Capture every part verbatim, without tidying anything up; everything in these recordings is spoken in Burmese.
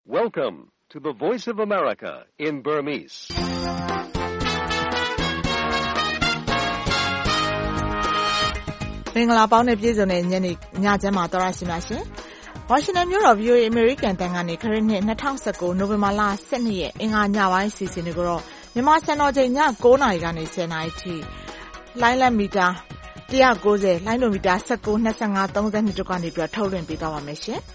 Welcome to the Voice of America in Burmese. ။မင်္ဂလာပေါင်းနဲ့ပြည်စုံတဲ့ညနေညချမ်းမှာတော်ရရှိပါရှင်။ Washington မြို့တော် V O A American တန်ကနေခရစ်နှစ်၂၀၁၉နိုဝင်ဘာလ၁၂ရက်အင်္ဂါညပိုင်းစီစဉ်တွေကိုတော့မြန်မာစံတော်ချိန်ည၉နာရီကနေ၁၀နာရီထိလိုင်းလက်မီတာ၁၉၀လိုင်းဒိုမီတာ၁၉ ၂၅ ၃၂တို့ကနေပြီးထုတ်လွှင့်ပေးသွားပါမယ်ရှင်။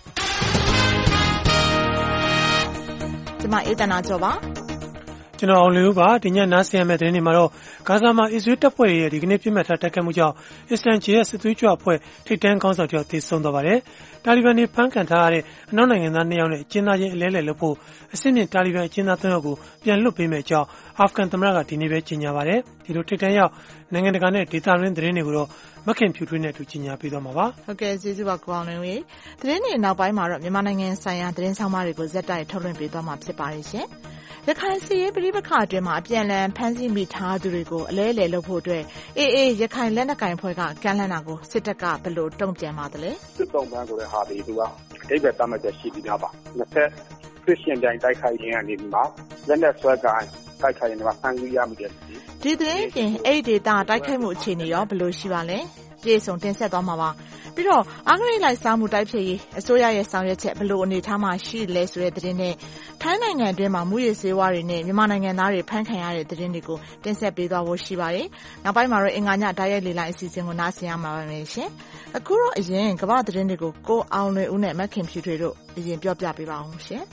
ကျွန်မအေးတနာကျော်ပါကျွန်တော်အောင်လေးပါဒီညနားဆင်ရမယ့်သတင်းတွေမှာတော့ဂါဇာမှာအစ္စရေးတပ်ဖွဲ့ရဲ့ဒီကနေ့ပြစ်မှတ်ထားတိုက်ခိုက်မှုကြောင့်အစ္စလမ်ဂျီဟတ်စစ်သွေးကြွအဖွဲ့ထိပ်တန်းခေါင်းဆောင်တယောက်သေဆုံးသွားပါတယ်။တာလီဘန်တွေဖမ်းခံထားရတဲ့အနောက်နိုင်ငံသားနှစ်ယောက်နဲ့အကျဉ်းသားချင်းအလဲလှယ်လုပ်ဖို့အစစ်မြင့်တာလီဘန်အကျဉ်းသားသုံးယောက်ကိုပြန်လွှတ်ပေးမယ့်အကြောင်းအာဖဂန်သမ္မတကဒီနေ့ပဲကြေညာပါတယ်။ဒီလိုထိပ်တန်းရောက်နိုင်ငံတကာနဲ့ဒေသတွင်းသတင်းတွေကိုတော့မခင်ဖြူထွေးနဲ့အတူကြေညာပေးသွားမှာပါ။ဟုတ်ကဲ့ကျေးဇူးပါကိုအောင်လွင်ရေ။သတင်းတွေနောက်ပိုင်းမှာတော့မြန်မာနိုင်ငံဆိုင်ရာသတင်းဆောင်မတွေကိုဇက်တိုက်ထုတ်လွှင့်ပေးသွားမှာဖြစ်ပါတယ်ရှင်။ရခိုင်စစ်ရေးပဋိပက္ခအတွင်းမှာအပြန်အလှန်ဖမ်းဆီးမိထားသူတွေကိုအလဲအလှယ်လုပ်ဖို့အတွက်အေးအေးရခိုင်လက်နက်ကိုင်ဖွဲ့ကကမ်းလှမ်းတာကိုစစ်တပ်ကဘယ်လိုတုံ့ပြန်ပါသလဲစစ်တုံ့ပြန်ဆိုတဲ့ဟာဒီသူကအတိတ်ပဲတတ်မှတ်ချက်ရှိပြီးသားပါနှစ်ဆက်ခရစ်ယာန်တိုင်းတိုက်ခိုက်ရင်ကနေဒီမှာလက်နက်ဆွဲကတိုက်ခိုက်ရင်ကဖမ်းဆီးရမှုတဲ့ဒီသတင်းပြင်အဲ့ဒီဒေတာတိုက်ခိုက်မှုအခြေအနေရောဘယ်လိုရှိပါလဲပြေဆုံးတင်ဆက်သွားမှာပါပြီးတော့အဂရိလိုက်စားမှုတိုက်ဖြစ်ရေးအစိုးရရဲ့ဆောင်ရွက်ချက်ဘယ်လိုအနေထားမှရှိလဲဆိုတဲ့သတင်းနဲ့ထိုင်းနိုင်ငံအတွင်းမှာမူရည်စေဝါတွေနဲ့မြန်မာနိုင်ငံသားတွေဖမ်းခံရတဲ့သတင်းတွေကိုတင်ဆက်ပေးသွားဖို့ရှိပါတယ်နောက်ပိုင်းမှာတော့အင်္ဂါညတိုက်ရိုက်လေလိုင်းအစီအစဉ်ကိုနားဆင်ရမှာပါမယ်ရှင်အခုတော့အရင်ကမ္ဘာသတင်းတွေကိုကိုအောင်လွင်ဦးနဲ့မခင်ဖြူထွေတို့အရင်ပြောပြပေးပါအောင်ရှင်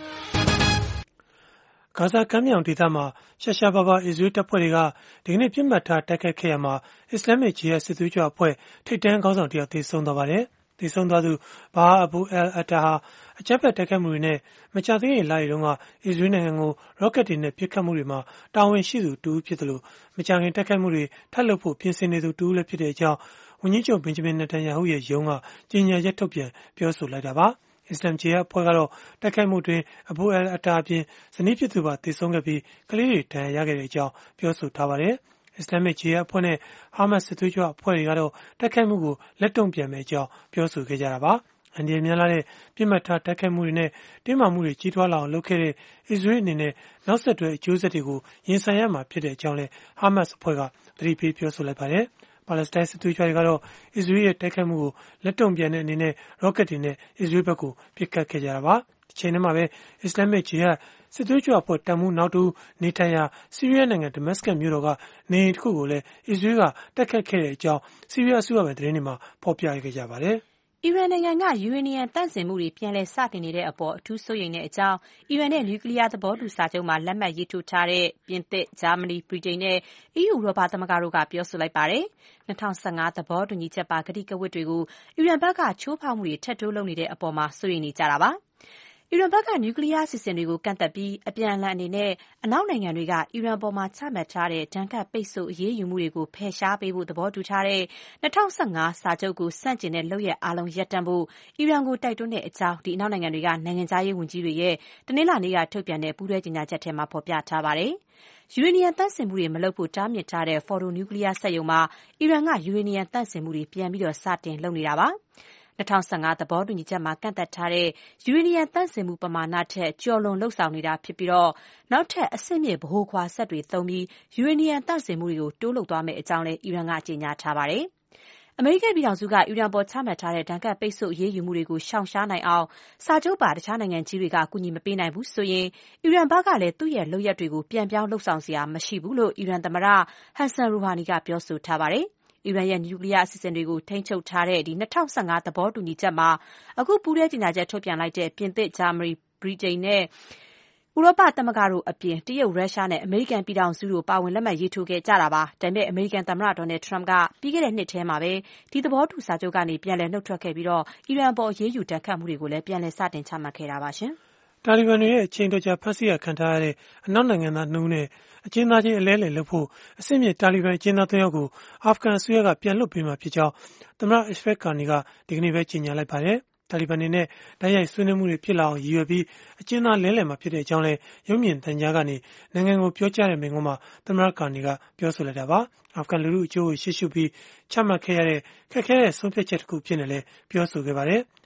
ဂါဇာကမ်းမြောင်ဒေသမှာရှာရှာပါပါအစ္စရေးတပ်ဖွဲ့တွေကဒီကနေ့ပြစ်မှတ်ထားတိုက်ခိုက်ခဲ့ရမှာအစ္စလာမစ်ဂျီဟတ်စစ်သွေးကြွအဖွဲ့ထိပ်တန်းခေါင်းဆောင်တယောက်သေဆုံးသွားပါတယ်။သေဆုံးသွားသူဘာအဘူအယ်အတာဟာအကြမ်းဖက်တိုက်ခိုက်မှုတွေနဲ့မကြာသေးခင်လတွေတုန်းကအစ္စရေးနိုင်ငံကိုရော့ကက်တွေနဲ့ပစ်ခတ်မှုတွေမှာတာဝန်ရှိသူတူဖြစ်တယ်လို့မကြာခင်တိုက်ခိုက်မှုတွေထပ်လုပ်ဖို့ပြင်ဆင်နေသူတူလည်းဖြစ်တဲ့အကြောင်းဝန်ကြီးချုပ်ဘင်ဂျမင်နေတန်ယာဟုရဲ့ရုံးကကြေညာချက်ထုတ်ပြန်ပြောဆိုလိုက်တာပါ။အစ္စလမ်ဂျီဟတ်အဖွဲ့ကတော့တိုက်ခိုက်မှုတွင်အဘူအယ်အတာအပြင်ဇနီးဖြစ်သူပါသေဆုံးခဲ့ပြီးကလေးတွေဒဏ်ရာရခဲ့တဲ့အကြောင်းပြောဆိုထားပါတယ်။အစ္စလာမစ်ဂျီဟတ်အဖွဲ့နဲ့ဟာမတ်စစ်သွေးကြွအဖွဲ့တွေကတော့တိုက်ခိုက်မှုကိုလက်တုံ့ပြန်မယ့်အကြောင်းပြောဆိုခဲ့ကြတာပါ။အန်ဒီများလာတဲ့ပြစ်မှတ်ထားတိုက်ခိုက်မှုတွေနဲ့တင်းမာမှုတွေကြီးထွားလာအောင်လုပ်ခဲ့တဲ့အစ္စရေးအနေနဲ့နောက်ဆက်တွဲအကျိုးဆက်တွေကိုရင်ဆိုင်ရမှာဖြစ်တဲ့အကြောင်းလည်းဟာမတ်အဖွဲ့ကသတိပေးပြောဆိုလိုက်ပါတယ်။ပါလက်စတိုင်းစစ်သွေးကြွတွေကတော့အစ္စရေးရဲ့တိုက်ခိုက်မှုကိုလက်တုံ့ပြန်တဲ့အနေနဲ့ရော့ကက်တွေနဲ့အစ္စရေးဘက်ကိုပစ်ခတ်ခဲ့ကြတာပါ။ဒီချိန်မှာပဲအစ္စလာမစ်ဂျီဟတ်စစ်သွေးကြွအဖွဲ့တန်မှုနောက်တူနေထိုင်ရာဆီးရီးယားနိုင်ငံဒမတ်စကတ်မြို့တော်ကနေအိမ်တစ်ခုကိုလည်းအစ္စရေးကတိုက်ခတ်ခဲ့တဲ့အကြောင်းဆီးရီးယားအစိုးရပဲသတင်းတွေမှာဖော်ပြခဲ့ကြပါတယ်။အီရန်နိုင်ငံကယူရေနီယံသန့်စင်မှုတွေပြန်လည်စတင်နေတဲ့အပေါ်အထူးစိုးရိမ်တဲ့အကြောင်းအီရန်နဲ့နျူကလ িয়ার သဘောတူစာချုပ်မှာလက်မှတ်ရေးထိုးထားတဲ့ပြင်သစ်၊ဂျာမနီ၊ဗြိတိန်နဲ့ အီးယူဥရောပသမဂ္ဂတို့ကပြောဆိုလိုက်ပါတယ်။၂၀၁၅သဘောတူညီချက်ပါကတိကဝတ်တွေကိုအီရန်ဘက်ကချိုးဖောက်မှုတွေထပ်တိုးလုပ်နေတဲ့အပေါ်မှာစိုးရိမ်နေကြတာပါ။အီရန်ဘက်ကနျူကလ িয়ার အစီအစဉ်တွေကိုကန့်သတ်ပြီးအပြန်အလှန်အနေနဲ့အနောက်နိုင်ငံတွေကအီရန်ပေါ်မှာချမှတ်ထားတဲ့ဒဏ်ခတ်ပိတ်ဆို့အရေးယူမှုတွေကိုဖယ်ရှားပေးဖို့သဘောတူထားတဲ့၂၀၁၅စာချုပ်ကိုဆန့်ကျင်တဲ့လုပ်ရပ်အားလုံးရပ်တန့်ဖို့အီရန်ကိုတိုက်တွန်းတဲ့အကြောင်းဒီအနောက်နိုင်ငံတွေကနိုင်ငံခြားရေးဝန်ကြီးတွေရဲ့တနင်္လာနေ့ကထုတ်ပြန်တဲ့ပူးတွဲကြေညာချက်ထဲမှာဖော်ပြထားပါတယ်။ယူရေနီယံသန့်စင်မှုတွေမလုပ်ဖို့တားမြစ်ထားတဲ့ဖော်ဒိုနျူကလ িয়ার စက်ရုံမှာအီရန်ကယူရေနီယံသန့်စင်မှုတွေပြန်ပြီးစတင်လုပ်နေတာပါ။၂၀၁၅သဘောတူညီချက်မှာကန့်သတ်ထားတဲ့ယူရေနီယံသန့်စင်မှုပမာဏထက်ကျော်လွန်လုပ်ဆောင်နေတာဖြစ်ပြီးနောက်ထပ်အဆင့်မြင့်ဗဟိုခွာစက်တွေသုံးပြီးယူရေနီယံသန့်စင်မှုတွေကိုတိုးလုပ်သွားမယ့်အကြောင်းလည်းအီရန်ကကြေညာထားပါတယ်။အမေရိကန်ပြည်ထောင်စုကအီရန်ပေါ်ချမှတ်ထားတဲ့ဒဏ်ခတ်ပိတ်ဆို့အရေးယူမှုတွေကိုရှောင်ရှားနိုင်အောင်စာချုပ်ပါတခြားနိုင်ငံကြီးတွေကကူညီမပေးနိုင်ဘူးဆိုရင်အီရန်ဘက်ကလည်းသူ့ရဲ့လုပ်ရပ်တွေကိုပြန်ပြောင်းလုပ်ဆောင်စရာမရှိဘူးလို့အီရန်သမ္မတဟန်ဆန်ရူဟာနီကပြောဆိုထားပါတယ်။အီရန်ရဲ့နျူကလ িয়ার အစီအစဉ်တွေကိုထိန်းချုပ်ထားတဲ့ဒီ၂၀၁၅သဘောတူညီချက်မှာအခုပူးတွဲကြေညာချက်ထုတ်ပြန်လိုက်တဲ့ပြင်သစ်၊ဂျာမနီ၊ဗြိတိန်နဲ့ဥရောပသမဂ္ဂတို့အပြင်တရုတ်၊ရုရှားနဲ့အမေရိကန်ပြည်ထောင်စုတို့ပါဝင်လက်မှတ်ရေးထိုးခဲ့ကြတာပါ။ဒါပေမဲ့အမေရိကန်သမ္မတဒေါ်နယ်ထရမ့်ကပြီးခဲ့တဲ့နှစ်ထဲမှာပဲဒီသဘောတူစာချုပ်ကနေပြန်လည်နှုတ်ထွက်ခဲ့ပြီးအီရန်အပေါ်အရေးယူဒဏ်ခတ်မှုတွေကိုလည်းပြန်လည်စတင်ချမှတ်ခဲ့တာပါရှင်။တာလီဘန်တွေရဲ့အချိန်တော်ကြာဖမ်းဆီးခံထားရတဲ့အနောက်နိုင်ငံသားနှစ်ဦးနဲ့အကျဉ်းသားချင်းအလဲလှယ်လုပ်ဖို့အဆင့်မြင့်တာလီဘန်အကျဉ်းသားသုံးယောက်ကိုအာဖဂန်အစိုးရကပြန်လွှတ်ပေးမှာဖြစ်ကြောင်းသမ္မတအရှဖက်ကာနီကဒီကနေ့ပဲကြေညာလိုက်ပါတယ်။တာလီဘန်တွေနဲ့တိုက်ရိုက်ဆွေးနွေးမှုတွေဖြစ်လာအောင်ရည်ရွယ်ပြီးအကျဉ်းသားလဲလှယ်မှာဖြစ်တဲ့အကြောင်းလည်းရုပ်မြင်သံကြားကနေနိုင်ငံကိုပြောကြားတဲ့မိန့်ခွန်းမှာသမ္မတကာနီကပြောဆိုလိုက်တာပါ။အာဖဂန်လူထုအကျိုးကိုရှေ့ရှုပြီးချမှတ်ခဲ့ရတဲ့ခက်ခဲတဲ့ဆုံးဖြတ်ချက်တစ်ခုဖြစ်နေလဲပြောဆိုခဲ့ပါတယ်။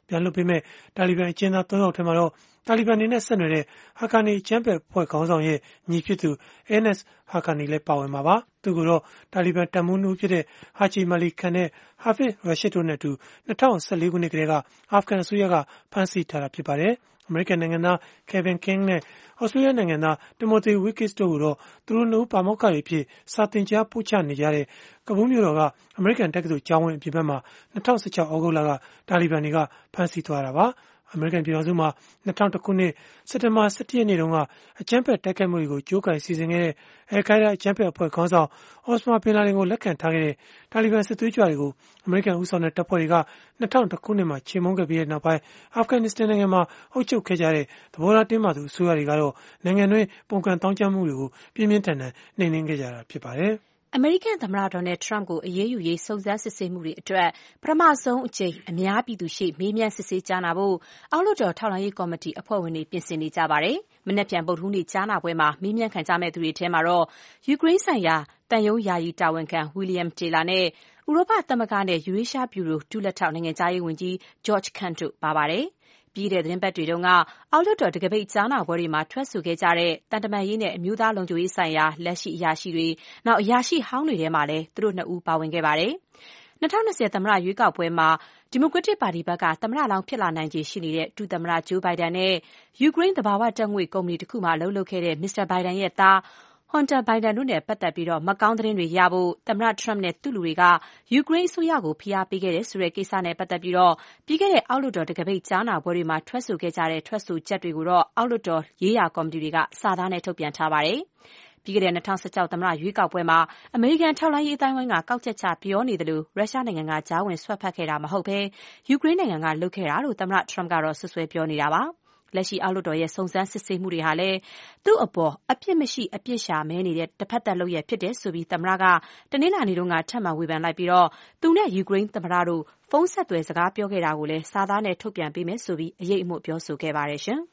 ပြန်လွှတ်ပေးမဲ့တာလီဘန်အကျဉ်းသားသုံးယောက်ထဲမှာတော့တာလီဘန်အနေနဲ့ဆက်နွယ်တဲ့ Haqqani အကြမ်းဖက်အဖွဲ့ခေါင်းဆောင်ရဲ့ညီဖြစ်သူ Anas Haqqani လည်းပါဝင်မှာပါ။သူကိုတော့တာလီဘန်တပ်မှူးနှစ်ဦးဖြစ်တဲ့ Haji Malik Khan နဲ့ Hafiz Rashid တို့နဲ့အတူ၂၀၁၄ ခုနှစ်ကတည်းကအာဖဂန်အစိုးရကဖမ်းဆီးထားတာဖြစ်ပါတယ်။အမေရိကန်နိုင်ငံသား Kevin King နဲ့ Australia နိုင်ငံသား Timothy Weekes တို့ကိုတော့သူတို့နှစ်ဦးပါမောက္ခတွေဖြစ်စာသင်ကြားပို့ချနေကြတဲ့ကဘူးမြို့တော်ကအမေရိကန်တက္ကသိုလ်ကျောင်းဝင်းအပြင်ဘက်မှာ၂၀၁၆ သြဂုတ်လကတာလီဘန်တွေကဖမ်းဆီးသွားတာပါ။အမေရိကန်ပြည်ထောင်စုမှာ၂၀၀၁ခုနှစ်စက်တင်ဘာ၁၁ရက်နေ့တုန်းကအကြမ်းဖက်တိုက်ခိုက်မှုတွေကိုကြိုးကိုင်စီစဉ်ခဲ့တဲ့ Al-Qaeda အကြမ်းဖက်အဖွဲ့ခေါင်းဆောင် Osama bin Laden ကိုလက်ခံထားခဲ့တဲ့တာလီဘန်စစ်သွေးကြွတွေကိုအမေရိကန်ဦးဆောင်တဲ့တပ်ဖွဲ့တွေက၂၀၀၁ခုနှစ်မှာချေမှုန်းခဲ့ပြီးတဲ့နောက်ပိုင်းအာဖဂန်နစ္စတန်နိုင်ငံမှာအုပ်ချုပ်ခဲ့ကြတဲ့သဘောထားတင်းမာသူအစိုးရတွေကတော့နိုင်ငံတွင်းပုံကန်တောင်းကျမ်းမှုတွေကိုပြင်းပြင်းထန်ထန်နှိမ်နင်းခဲ့ကြတာဖြစ်ပါတယ်။အမေရိကန်သမ္မတ Donald Trump ကိုအရေးယူရေးစုံစမ်းစစ်ဆေးမှုတွေအတွက်ပထမဆုံးအကြိမ်အများပြည်သူရှေ့မေးမြန်းစစ်ဆေးကြားနာဖို့အောက်လွှတ်တော်ထောက်လှမ်းရေးကော်မတီအဖွဲ့ဝင်တွေပြင်ဆင်နေကြပါတယ်။မနက်ဖြန်ဗုဒ္ဓဟူးနေ့ကြားနာပွဲမှာမေးမြန်းခံကြမယ့်သူတွေထဲမှာတော့ယူကရိန်းဆိုင်ရာသံရုံးယာယီတာဝန်ခံ William Taylor နဲ့ဥရောပသမဂ္ဂနဲ့ယူရေးရှားဗျူရိုဒုလက်ထောက်နိုင်ငံခြားရေးဝန်ကြီး George Kent တို့ပါပါတယ်။ပြီးတဲ့သတင်းပတ်တွေတုန်းကအောက်လွှတ်တော်တံခါးပိတ်ကြားနာပွဲတွေမှာထွက်ဆိုခဲ့ကြတဲ့တန်တမာရေးနဲ့အမျိုးသားလုံခြုံရေးဆိုင်ရာလက်ရှိအရာရှိတွေနောက်အရာရှိဟောင်းတွေထဲမှာလည်းသူတို့နှစ်ဦးပါဝင်ခဲ့ပါတယ်။၂၀၂၀သမ္မတရွေးကောက်ပွဲမှာဒီမိုကရက်တစ်ပါတီဘက်ကသမ္မတလောင်းဖြစ်လာနိုင်ခြေရှိနေတဲ့ဒုသမ္မတဂျိုးဘိုင်ဒန်နဲ့ယူကရိန်းသဘာဝဓာတ်ငွေ့ကုမ္ပဏီတစ်ခုမှာအလုပ်လုပ်ခဲ့တဲ့မစ္စတာဘိုင်ဒန်ရဲ့သားHunter Biden တို့နဲ့ပတ်သက်ပြီးမကောင်းသတင်းတွေရဖို့သမ္မတ Trump နဲ့သူ့လူတွေကယူကရိန်းအစိုးရကိုဖိအားပေးခဲ့တယ်ဆိုတဲ့ကိစ္စနဲ့ပတ်သက်ပြီးပြီးခဲ့တဲ့အောက်လွှတ်တော်တံခါးပိတ်ကြားနာပွဲတွေမှာထွက်ဆိုခဲ့ကြတဲ့ထွက်ဆိုချက်တွေကိုတော့အောက်လွှတ်တော်ရေးရာကော်မတီတွေကစာသားနဲ့ထုတ်ပြန်ထားပါတယ်။ပြီးခဲ့တဲ့၂၀၁၆သမ္မတရွေးကောက်ပွဲမှာအမေရိကန်ထောက်လှမ်းရေးအသိုင်းအဝိုင်းကကောက်ချက်ချပြောနေသလိုရုရှားနိုင်ငံကကြားဝင်စွက်ဖက်ခဲ့တာမဟုတ်ဘဲယူကရိန်းနိုင်ငံကလုပ်ခဲ့တာလို့သမ္မတ Trump ကတော့ဆွဆွဲပြောနေတာပါ။လက်ရှိအောက်လွှတ်တော်ရဲ့စုံစမ်းစစ်ဆေးမှုတွေဟာလည်းသူ့အပေါ်အပြစ်မရှိအပြစ်ရှာမဲနေတဲ့တစ်ဖက်သက်လုပ်ရဖြစ်တယ်ဆိုပြီးသမ္မတကတနင်္လာနေ့တုန်းကထပ်မံဝေဖန်လိုက်ပြီးတော့သူနဲ့ယူကရိန်းသမ္မတတို့ဖုန်းဆက်သွယ်စကားပြောခဲ့တာကိုလည်းစာသားနဲ့ထုတ်ပြန်ပေးမယ်ဆိုပြီးအရေးအမှုပြောဆိုခဲ့ပါတယ်ရှင်။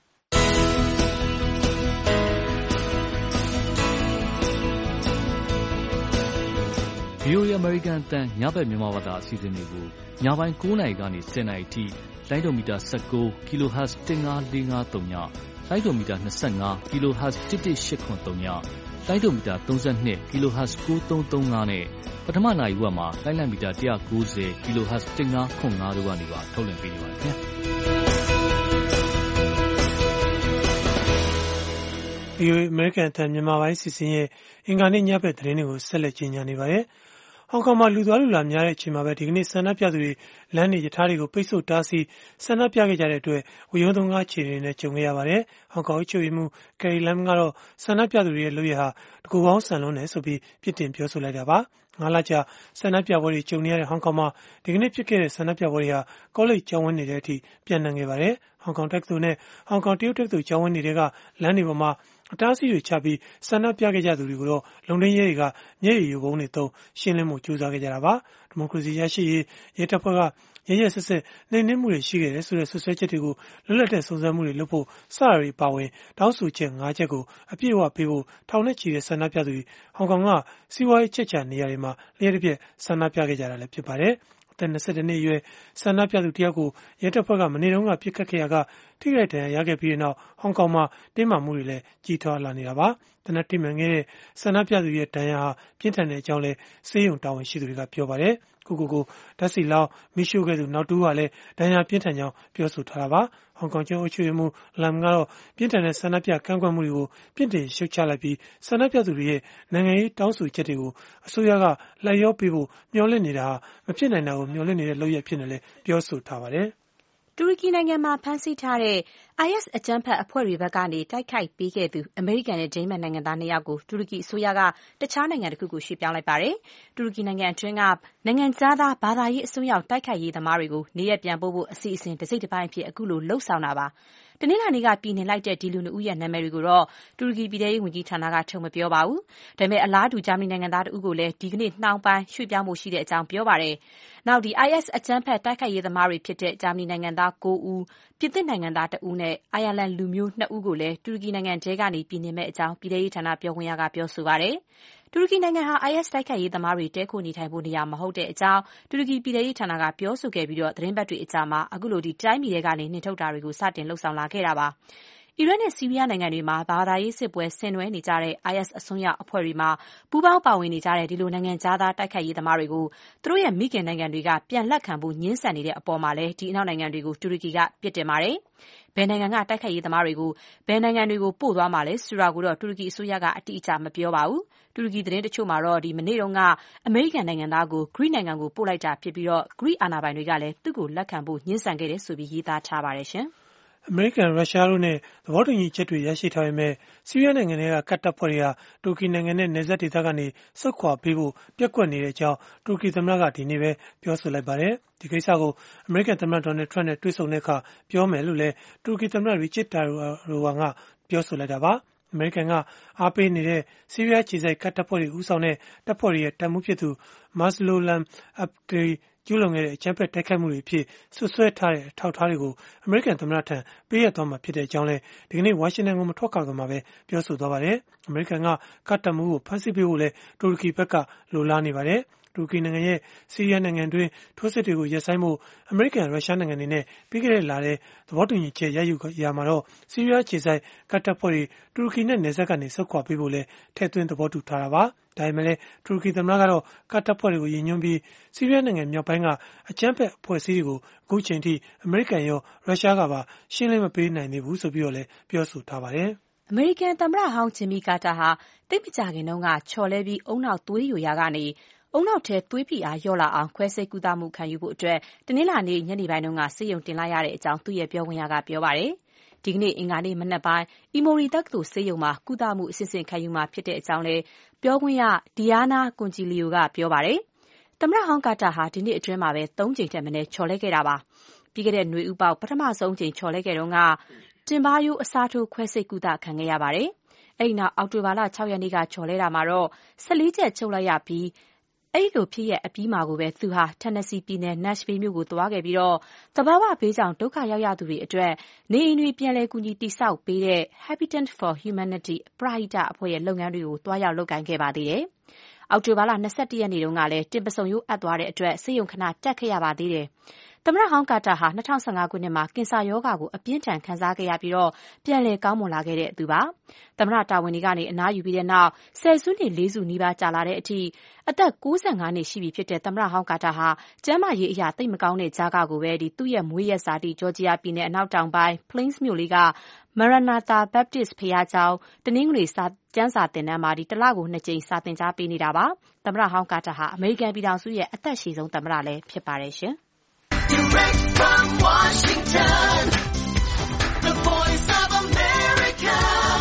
ဗွီအိုအေ American အသံညဘက်မြန်မာဘာသာအစီအစဉ်တွေကိုညပိုင်း၉နာရီကနေ၁၀နာရီထိလိုင်းဒိုမီတာ၁၉ kilohertz တစ်ငါးလေးငါးသုံးညလိုင်းဒိုမီတာ၂၅ kilohertz တစ်တစ်ရှစ်ခွန်သုံးညလိုင်းဒိုမီတာ၃၂ kilohertz ကိုးသုံးသုံးငါးနဲ့ပထမနာရီဝက်မှာလိုင်းလံမီတာ၁၉၀ kilohertz တစ်ငါးခွန်ငါးတို့ကနေပါထုတ်လွှင့်ပေးနေပါတယ်ခင်ဗျာ။ ဗွီအိုအေ American အသံမြန်မာပိုင်းစီစဉ်ရဲ့အင်္ဂါနေ့ညဘက်သတင်းတွေကိုဆက်လက်ကြီးညာနေပါတယ်။ဟောင်ကောင်မှာလူသွားလူလာများတဲ့အချိန်မှာပဲဒီကနေ့ဆန္ဒပြသူတွေလမ်းတွေရထားတွေကိုပိတ်ဆို့တားဆီးဆန္ဒပြခဲ့ကြတဲ့အတွက်ဝေရုံသုံးကားခြေတွေနဲ့ကြုံခဲ့ရပါတယ်။ဟောင်ကောင်အုပ်ချုပ်ရေးမှူးကယ်ရီလမ်ကတော့ဆန္ဒပြသူတွေရဲ့လုပ်ရဟာတကူကောင်းဆန်လွန်းတယ်ဆိုပြီးပြစ်တင်ပြောဆိုလိုက်တာပါ။ငါးလကြာဆန္ဒပြပွဲတွေကြုံနေရတဲ့ဟောင်ကောင်မှာဒီကနေ့ဖြစ်ခဲ့တဲ့ဆန္ဒပြပွဲတွေဟာကောလိပ်ကျောင်းဝင်းတွေထဲအထိပြန့်နှံ့ခဲ့ပါတယ်။ဟောင်ကောင်တက္ကသိုလ်နဲ့ဟောင်ကောင်တရုတ်တက္ကသိုလ်ကျောင်းဝင်းတွေကလမ်းတွေပေါ်မှာအတားအဆီးတွေချပြီးဆန္ဒပြခဲ့ကြသူတွေကိုတော့လုံထိန်းရဲတွေကမျက်ရည်ယိုဗုံးတွေသုံးရှင်းလင်းမှုကြိုးစားခဲ့ကြတာပါ။ဒီမိုကရေစီရရှိရေးရဲတပ်ဖွဲ့ကရရဆက်ဆက်နှိမ်နင်းမှုတွေရှိခဲ့တယ်ဆိုတဲ့ဆွဆွဲချက်တွေကိုလွတ်လပ်တဲ့စုံစမ်းမှုတွေလုပ်ဖို့စတာတွေပါဝင်တောင်းဆိုချက်၅ချက်ကိုအပြည့်အဝပေးဖို့ထောင်နဲ့ချီတဲ့ဆန္ဒပြသူတွေဟောင်ကောင်ကစီးပွားရေးချက်ချနေရာတွေမှာလျှက်တစ်ပြက်ဆန္ဒပြခဲ့ကြတာလည်းဖြစ်ပါတယ်။အသက်၂၁နှစ်အရွယ်ဆန္ဒပြသူတယောက်ကိုရဲတပ်ဖွဲ့ကမနေ့တုန်းကပြစ်ခတ်ခဲ့ရာကထိခိုက်ဒဏ်ရာရခဲ့ပြီးတဲ့နောက်ဟောင်ကောင်မှာတင်းမာမှုတွေလည်းကြီးထွားလာနေတာပါ။တနက်တိမှန်ခဲ့တဲ့ဆန္ဒပြသူရဲ့ဒဏ်ရာဟာပြင်းထန်တဲ့အကြောင်းလည်းဆေးရုံတာဝန်ရှိသူတွေကပြောပါတယ်။ကိုကိုကိုဓာတ်ဆီလောင်းမိရှို့ခဲ့သူနောက်တူကလည်းဒဏ်ရာပြင်းထန်ကြောင်းပြောဆိုထားတာပါ။ဟောင်ကောင်ကျွန်းအုပ်ချုပ်ရေးမှူးလမ်ကတော့ပြင်းထန်တဲ့ဆန္ဒပြကန့်ကွက်မှုတွေကိုပြစ်တင်ရှုတ်ချလိုက်ပြီးဆန္ဒပြသူတွေရဲ့နိုင်ငံရေးတောင်းဆိုချက်တွေကိုအစိုးရကလိုက်လျောပေးဖို့မျှော်လင့်နေတာဟာမဖြစ်နိုင်တာကိုမျှော်လင့်နေတဲ့လုပ်ရပ်ဖြစ်နေလဲပြောဆိုထားပါတယ်။တူရကီနိုင်ငံမှာဖမ်းဆီးထားတဲ့ အိုင်အက်စ်အကြမ်းဖက်အဖွဲ့တွေဘက်ကနေတိုက်ခိုက်ပေးခဲ့သူအမေရိကန်နဲ့ဒိန်းမတ်နိုင်ငံသားနှစ်ယောက်ကိုတူရကီအစိုးရကတခြားနိုင်ငံတစ်ခုကိုရွှေ့ပြောင်းလိုက်ပါတယ်။တူရကီနိုင်ငံအတွင်းကနိုင်ငံခြားသားဘာသာရေးအစွန်းရောက်တိုက်ခိုက်ရေးသမားတွေကိုနေရပ်ပြန်ပို့ဖို့အစီအစဉ်တစ်စိတ်တစ်ပိုင်းအဖြစ်အခုလိုလှုပ်ဆောင်တာပါ။တနင်္လာနေ့ကပြည်နှင်လိုက်တဲ့ဒီလူနှစ်ဦးရဲ့နာမည်တွေကိုတော့တူရကီပြည်ထဲရေးဝန်ကြီးဌာနကထုတ်မပြောပါဘူး။ဒါပေမဲ့အလားတူဂျာမနီနိုင်ငံသားတဦးကိုလည်းဒီကနေ့နှောင်းပိုင်းရွှေ့ပြောင်းဖို့ရှိတဲ့အကြောင်းပြောပါတယ်။နောက်ဒီ အိုင်အက်စ်အကြမ်းဖက်တိုက်ခိုက်ရေးသမားတွေဖြစ်တဲ့ဂျာမနီနိုင်ငံသား၉ဦးပြင်သစ်နိုင်ငံသားတဦးနဲ့အိုင်ယာလန်လူမျိုးနှစ်ဦးကိုလည်းတူရကီနိုင်ငံထဲကနေပြည်နှင်မဲ့အကြောင်းပြည်ထဲရေးဌာနပြောခွင့်ရကပြောဆိုပါတယ်။တူရကီနိုင်ငံဟာ အိုင်အက်စ် တိုက်ခိုက်ရေးသမားတွေတည်းခိုနေထိုင်ဖို့နေရာမဟုတ်တဲ့အကြောင်းတူရကီပြည်ထောင်ရေးဌာနကပြောဆိုခဲ့ပြီးတော့သတင်းပတ်တွေအကြာမှာအခုလိုဒီတိုင်းပြည်တွေကနေနှင်ထုတ်တာတွေကိုစတင်လှုပ်ဆောင်လာခဲ့တာပါအီရတ်နဲ့ဆီးရီးယားနိုင်ငံတွေမှာဘာသာရေးစစ်ပွဲဆင်နွှဲနေကြတဲ့ အိုင်အက်စ် အစွန်းရောက်အဖွဲ့တွေမှာပူးပေါင်းပါဝင်နေကြတဲ့ဒီလိုနိုင်ငံခြားသားတိုက်ခိုက်ရေးသမားတွေကိုသူတို့ရဲ့မိခင်နိုင်ငံတွေကပြန်လက်ခံဖို့ညှင်းဆန်နေတဲ့အပေါ်မှာလည်းဒီအနောက်နိုင်ငံတွေကိုတူရကီကပြစ်တင်ပါတယ်။ဘယ်နိုင်ငံကတိုက်ခိုက်ရေးသမားတွေကိုဘယ်နိုင်ငံတွေကိုပို့သွားမှာလဲဆိုတာကိုတော့တူရကီအစိုးရကအတိအကျမပြောပါဘူး။တူရကီသတင်းတချို့မှာတော့ဒီမနေ့တုန်းကအမေရိကန်နိုင်ငံသားကိုဂရိနိုင်ငံကိုပို့လိုက်တာဖြစ်ပြီးတော့ဂရိအာဏာပိုင်တွေကလည်းသူ့ကိုလက်ခံဖို့ညှင်းဆန်ခဲ့တယ်ဆိုပြီးရေးသားထားပါတယ်ရှင်။အမေရိကန်ရုရှားတို့နဲ့သဘောတူညီချက်တွေရရှိထားပေမဲ့ဆီးရီးယားနိုင်ငံကကတ်တပ်ဖွဲ့တွေကတူရကီနိုင်ငံနဲ့နယ်စပ်ဒေသကနေဆုတ်ခွာပေးဖို့ပြက်ကွက်နေတဲ့အကြောင်းတူရကီသမ္မတကဒီနေ့ပဲပြောဆိုလိုက်ပါတယ်။ဒီကိစ္စကိုအမေရိကန်သမ္မတဒေါ်နယ်ထရန့်နဲ့တွေ့ဆုံတဲ့အခါပြောမယ်လို့လည်းတူရကီသမ္မတရီချစ်တာရိုဝါကပြောဆိုလိုက်တာပါ။အမေရိကန်ကအားပေးနေတဲ့ဆီးရီးယားခြေစိုက်ကတ်တပ်ဖွဲ့တွေဦးဆောင်တဲ့တပ်ဖွဲ့တွေရဲ့တပ်မှုဖြစ်သူမတ်စလိုလမ်အပ်ဂရီကျူးလွန်ခဲ့တဲ့အကြမ်းဖက်တိုက်ခိုက်မှုတွေအဖြစ်ဆွဆွဲထားတဲ့အထောက်အထားတွေကိုအမေရိကန်သမ္မတထံပေးရသွားမှာဖြစ်တဲ့အကြောင်းလည်းဒီကနေ့ဝါရှင်တန်ကိုမထွက်ခွာခင်မှာပဲပြောဆိုသွားပါတယ်။အမေရိကန်ကကတ်တပ်မှုကိုဖမ်းဆီးပေးဖို့လည်းတူရကီဘက်ကလိုလားနေပါတယ်။တူရကီနိုင်ငံရဲ့ဆီးရီးယားနိုင်ငံတွင်းထိုးစစ်တွေကိုရပ်ဆိုင်းဖို့အမေရိကန်ရုရှားနိုင်ငံတွေနဲ့ပြီးခဲ့တဲ့လထဲသဘောတူညီချက်ရယူရမှာတော့ဆီးရီးယားခြေစိုက်ကတ်တပ်ဖွဲ့တွေတူရကီနဲ့နယ်စပ်ကနေဆုတ်ခွာပေးဖို့လည်းထည့်သွင်းသဘောတူထားတာပါ။ဒါပေမဲ့လည်းတူရကီသမ္မတကတော့ကတ်တပ်ဖွဲ့တွေကိုရည်ညွှန်းပြီးဆီးရီးယားနိုင်ငံမြောက်ပိုင်းကအကြမ်းဖက်အဖွဲ့အစည်းတွေကိုအခုချိန်ထိအမေရိကန်ရောရုရှားကပါရှင်းလင်းမပေးနိုင်သေးဘူးဆိုပြီးတော့လည်းပြောဆိုထားပါတယ်။အမေရိကန်သမ္မတဟောင်းဂျင်မီကာတာဟာတိတ်မကြခင်တုန်းကချော်လဲပြီးအုံနောက်သွေးယိုရာကနေအုံနောက်ထဲသွေးဖိအားလျော့လာအောင်ခွဲစိတ်ကုသမှုခံယူဖို့အတွက်တနင်္လာနေ့ညနေပိုင်းတုန်းကဆေးရုံတင်လိုက်ရတဲ့အကြောင်းသူ့ရဲ့ပြောခွင့်ရကပြောပါတယ်။ဒီကနေ့အင်္ဂါနေ့မနက်ပိုင်းအီမိုရီတက္ကသိုလ်ဆေးရုံမှာကုသမှုအစစ်အစစ်ခံယူမှာဖြစ်တဲ့အကြောင်းလည်းပြောခွင့်ရဒီယာနာကွန်ဂျီလီယိုကပြောပါတယ်။သမ္မတဟောင်းကာတာဟာဒီနေ့အတွင်းမှာပဲသုံးကြိမ်ထက်မနည်းချော်လဲခဲ့တာပါ။ပြီးခဲ့တဲ့နွေဦးပေါက်ပထမဆုံးချိန်ချော်လဲခဲ့တုန်းကတင်ပါးရိုးအစားထိုးခွဲစိတ်ကုသခံခဲ့ရပါတယ်။အဲဒီနောက်အောက်တိုဘာလ၆ရက်နေ့ကချော်လဲတာမှာတော့ဆယ်လေးချက်ချုပ်လိုက်ရပြီးအဲ့လိုဖြစ်ရဲ့အပြီးမှာကိုပဲသူဟာတန်နက်ဆီပြည်နယ်နက်ရှ်ဗေးမြို့ကိုသွားခဲ့ပြီးတော့သဘာဝဘေးကြောင့်ဒုက္ခရောက်ရသူတွေအတွက်နေအိမ်တွေပြန်လည်ကူညီတည်ဆောက်ပေးတဲ့ Habitat for Humanity ပရဟိတအဖွဲ့ရဲ့လုပ်ငန်းတွေကိုတွားရောက်လုပ်ကိုင်ခဲ့ပါသေးတယ်။အောက်တိုဘာလ၂၁ရက်နေ့တုန်းကလည်းတင်ပစုံရိုးအပ်သွားတဲ့အတွက်ဆေးရုံခဏတက်ခဲ့ရပါသေးတယ်။သမ္မတဟောင်းကာတာဟာ၂၀၁၅ခုနှစ်မှာကင်ဆာရောဂါကိုအပြင်းထန်ခံစားခဲ့ရပြီးတော့ပြန်လည်ကောင်းမွန်လာခဲ့တဲ့သူပါ။သမ္မတတာဝန်တွေကနေအနားယူပြီးတဲ့နောက်ဆယ်စုနှစ်လေးစုနီးပါးကြာလာတဲ့အထိအသက်၉၅နှစ်ရှိပြီဖြစ်တဲ့သမ္မတဟောင်းကာတာဟာကျန်းမာရေးအရာသိပ်မကောင်းတဲ့ကြားကကိုပဲဒီသူ့ရဲ့မွေးရက်ဇာတိဂျော်ဂျီယာပြည်နယ်အနောက်တောင်ပိုင်း Plains မြို့လေးက Maranatha Baptist ဘုရားကျောင်းတနင်္ဂနွေကျမ်းစာသင်တန်းမှာဒီတလကိုနှစ်ကြိမ်စာသင်ကြားပေးနေတာပါ။သမ္မတဟောင်းကာတာဟာအမေရိကန်ပြည်ထောင်စုရဲ့အသက်ရှည်ဆုံးသမ္မတလည်းဖြစ်ပါတယ်ရှင်။ Direct from Washington, the voice of America,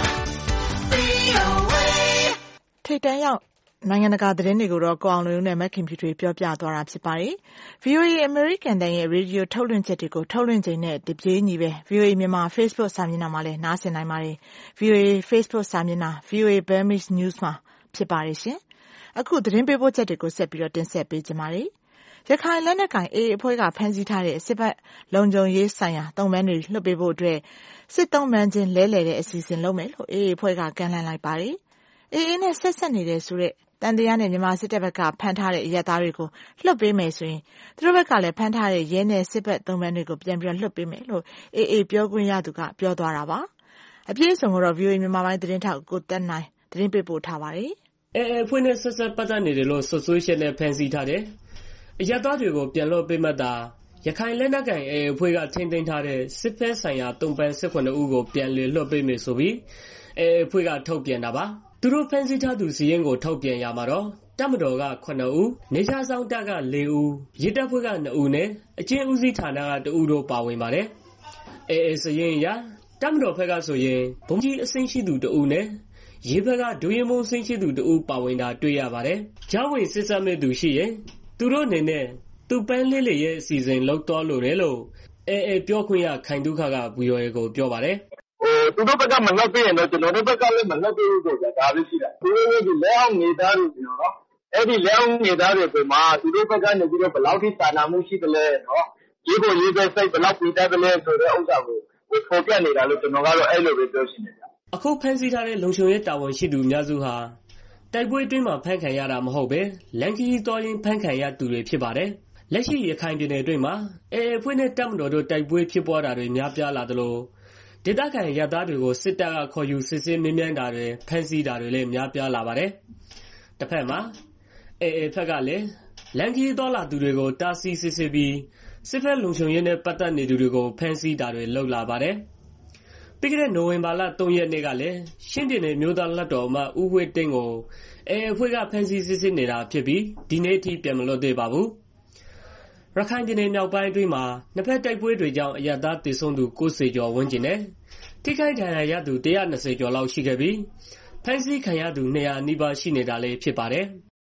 V O A ထိပ်တန်းရောက်နိုင်ငံတကာသတင်းတွေကိုတော့ကိုအောင်လွင်ဦးနဲ့မက်ခင်ဖြူတွေပြောပြသွားတာဖြစ်ပါတယ်။ V O A အမေရိကန်တန်ရဲ့ရေဒီယိုထုတ်လွှင့်ချက်တွေကိုထုတ်လွှင့်ချိန်နဲ့တပြေးညီပဲ V O A မြန်မာ Facebook စာမျက်နှာမှာလည်းနားဆင်နိုင်ပါတယ်။ V O A Facebook စာမျက်နှာ V O A Burmese News မှာဖြစ်ပါတယ်ရှင်။အခုသတင်းပေးပို့ချက်တွေကိုဆက်ပြီးတော့တင်ဆက်ပေးကြပါမယ်။ရခိုင်လက်နက်ကိုင် အေအေ အဖွဲ့ကဖမ်းဆီးထားတဲ့စစ်ဘက်လုံခြုံရေးဆိုင်ရာသုံ့ပန်းတွေလွှတ်ပေးဖို့အတွက်စစ်သုံ့ပန်းချင်းလဲလှယ်တဲ့အစီအစဉ်လုပ်မယ်လို့ အေအေ အဖွဲ့ကကမ်းလှမ်းလိုက်ပါတယ်။ အေအေ နဲ့ဆက်ဆက်နေတဲ့ဆိုတဲ့တန်တရားနဲ့မြန်မာစစ်တပ်ဘက်ကဖမ်းထားတဲ့အရပ်သားတွေကိုလွှတ်ပေးမယ်ဆိုရင်သူတို့ဘက်ကလည်းဖမ်းထားတဲ့ရဲနဲ့စစ်ဘက်သုံ့ပန်းတွေကိုပြန်ပြီးလွှတ်ပေးမယ်လို့ အေအေ ပြောခွင့်ရသူကပြောသွားတာပါ။အပြည့်အစုံကိုတော့ V O A မြန်မာပိုင်းသတင်းထောက်ကိုတက်နိုင်သတင်းပေးပို့ထားပါတယ်။အေအေ အဖွဲ့နဲ့ဆက်ဆက်ပတ်သက်နေတယ်လို့ဆွဆွဲချက်နဲ့ဖမ်းဆီးထားတဲ့အရပ်သားတွေကိုပြန်လွှတ်ပေးမှသာရခိုင်လက်နက်ကိုင် အေအေ အဖွဲ့ကထိန်းသိမ်းထားတဲ့စစ်ဖက်ဆိုင်ရာသုံ့ပန်း၁၇ဦးကိုပြန်လည်လွှတ်ပေးမယ်ဆိုပြီးအေအေ အဖွဲ့ကထုတ်ပြန်တာပါ။သူတို့ဖမ်းဆီးထားသူစီရင်ကိုထုတ်ပြန်ရမှာတော့တပ်မတော်ကခုနှစ်ဦးနေခြားဆောင်တပ်ကလေးဦးရဲတပ်ဖွဲ့ကနှစ်ဦးနဲ့အကျဉ်းဦးစီးဌာနကတဦးတို့ပါဝင်ပါတယ်။အေအေစီရင်အရတပ်မတော်ဘက်ကဆိုရင်ဘုံကြီးအဆင့်ရှိသူတဦးနဲ့ရဲဘက်ကဒုရဲမှူးအဆင့်ရှိသူတဦးပါဝင်တာတွေ့ရပါတယ်။ကြားဝင်စစ်ဆက်မဲ့သူရှိရင်သူတို့အနေနဲ့သူပန်းလေးလေးရဲ့အစီအစဉ်လောက်တော်လို့တယ်လို့အေအေပြောခွင့်ရခိုင်ဒုက္ခက V O A ကိုပြောပါတယ်ဟိုသူတို့ဘက်ကမလွတ်ပေးရင်တော့ကျွန်တော်တို့ဘက်ကလည်းမလွတ်ပေးဘူးဆိုကြဒါပဲရှိတာသူတို့ဒီလက်အောင်နေသားတွေနော်အဲ့ဒီလက်အောင်နေသားတွေဆိုမှသူတို့ဘက်ကနေပြီးတော့ဘယ်လောက်ထိစာနာမှုရှိသလဲနော်ဒီကိုရေးတဲ့စိတ်ဘယ်လောက်ပြီးတတ်သလဲဆိုတဲ့ဥစ္စာကိုဟိုဖော်ပြနေတာလို့ကျွန်တော်ကတော့အဲ့လိုပဲပြောချင်တယ်ဗျအခုဖန်ဆီးထားတဲ့လုံခြုံရေးတာဝန်ရှိသူများစုဟာတိုက်ပွဲအတွင်းမှာဖမ်းခံရတာမဟုတ်ပဲလန်ကီတော်ရင်ဖမ်းခံရသူတွေဖြစ်ပါတယ်လက်ရှိရခိုင်ပြည်နယ်အတွင်းမှာအေအေအဖွဲ့နဲ့တပ်မတော်တို့တိုက်ပွဲဖြစ်ပွားတာတွေများပြားလာသလိုဒေသခံရသားတွေကိုစစ်တပ်ကခေါ်ယူစစ်ဆေးမင်းမြန်းတာတွေဖမ်းဆီးတာတွေလည်းများပြားလာပါတယ်တစ်ဖက်မှာအေအေဘက်ကလည်းလန်ကီတော်လာသူတွေကိုတားဆီးစစ်ဆေးပြီးစစ်ဖက်လုံခြုံရေးနဲ့ပတ်သက်နေသူတွေကိုဖမ်းဆီးတာတွေလုပ်လာပါတယ်ပြီးခဲ့တဲ့နိုဝင်ဘာလသုံးရက်နေ့ကလည်းရှင်းပြည်နယ်မြို့သားလက်တော်မှဦးဝှေ့တင်းကိုအေအေအဖွဲ့ကဖမ်းဆီးစစ်ဆေးနေတာဖြစ်ပြီးဒီနေ့အထိပြန်မလွတ်သေးပါဘူးရခိုင်ပြည်နယ်မြောက်ပိုင်းအတွင်းမှာနှစ်ဖက်တိုက်ပွဲတွေကြောင့်အရသာတည်ဆုံသူကိုးဆယ်ကျော်ဝန်းကျင်နဲ့ထိခိုက်ဒဏ်ရာရသူတစ်ရာနှစ်ဆယ်ကျော်လောက်ရှိခဲ့ပြီးဖမ်းဆီးခံရသူနှစ်ရာနီးပါးရှိနေတာလည်းဖြစ်ပါတယ်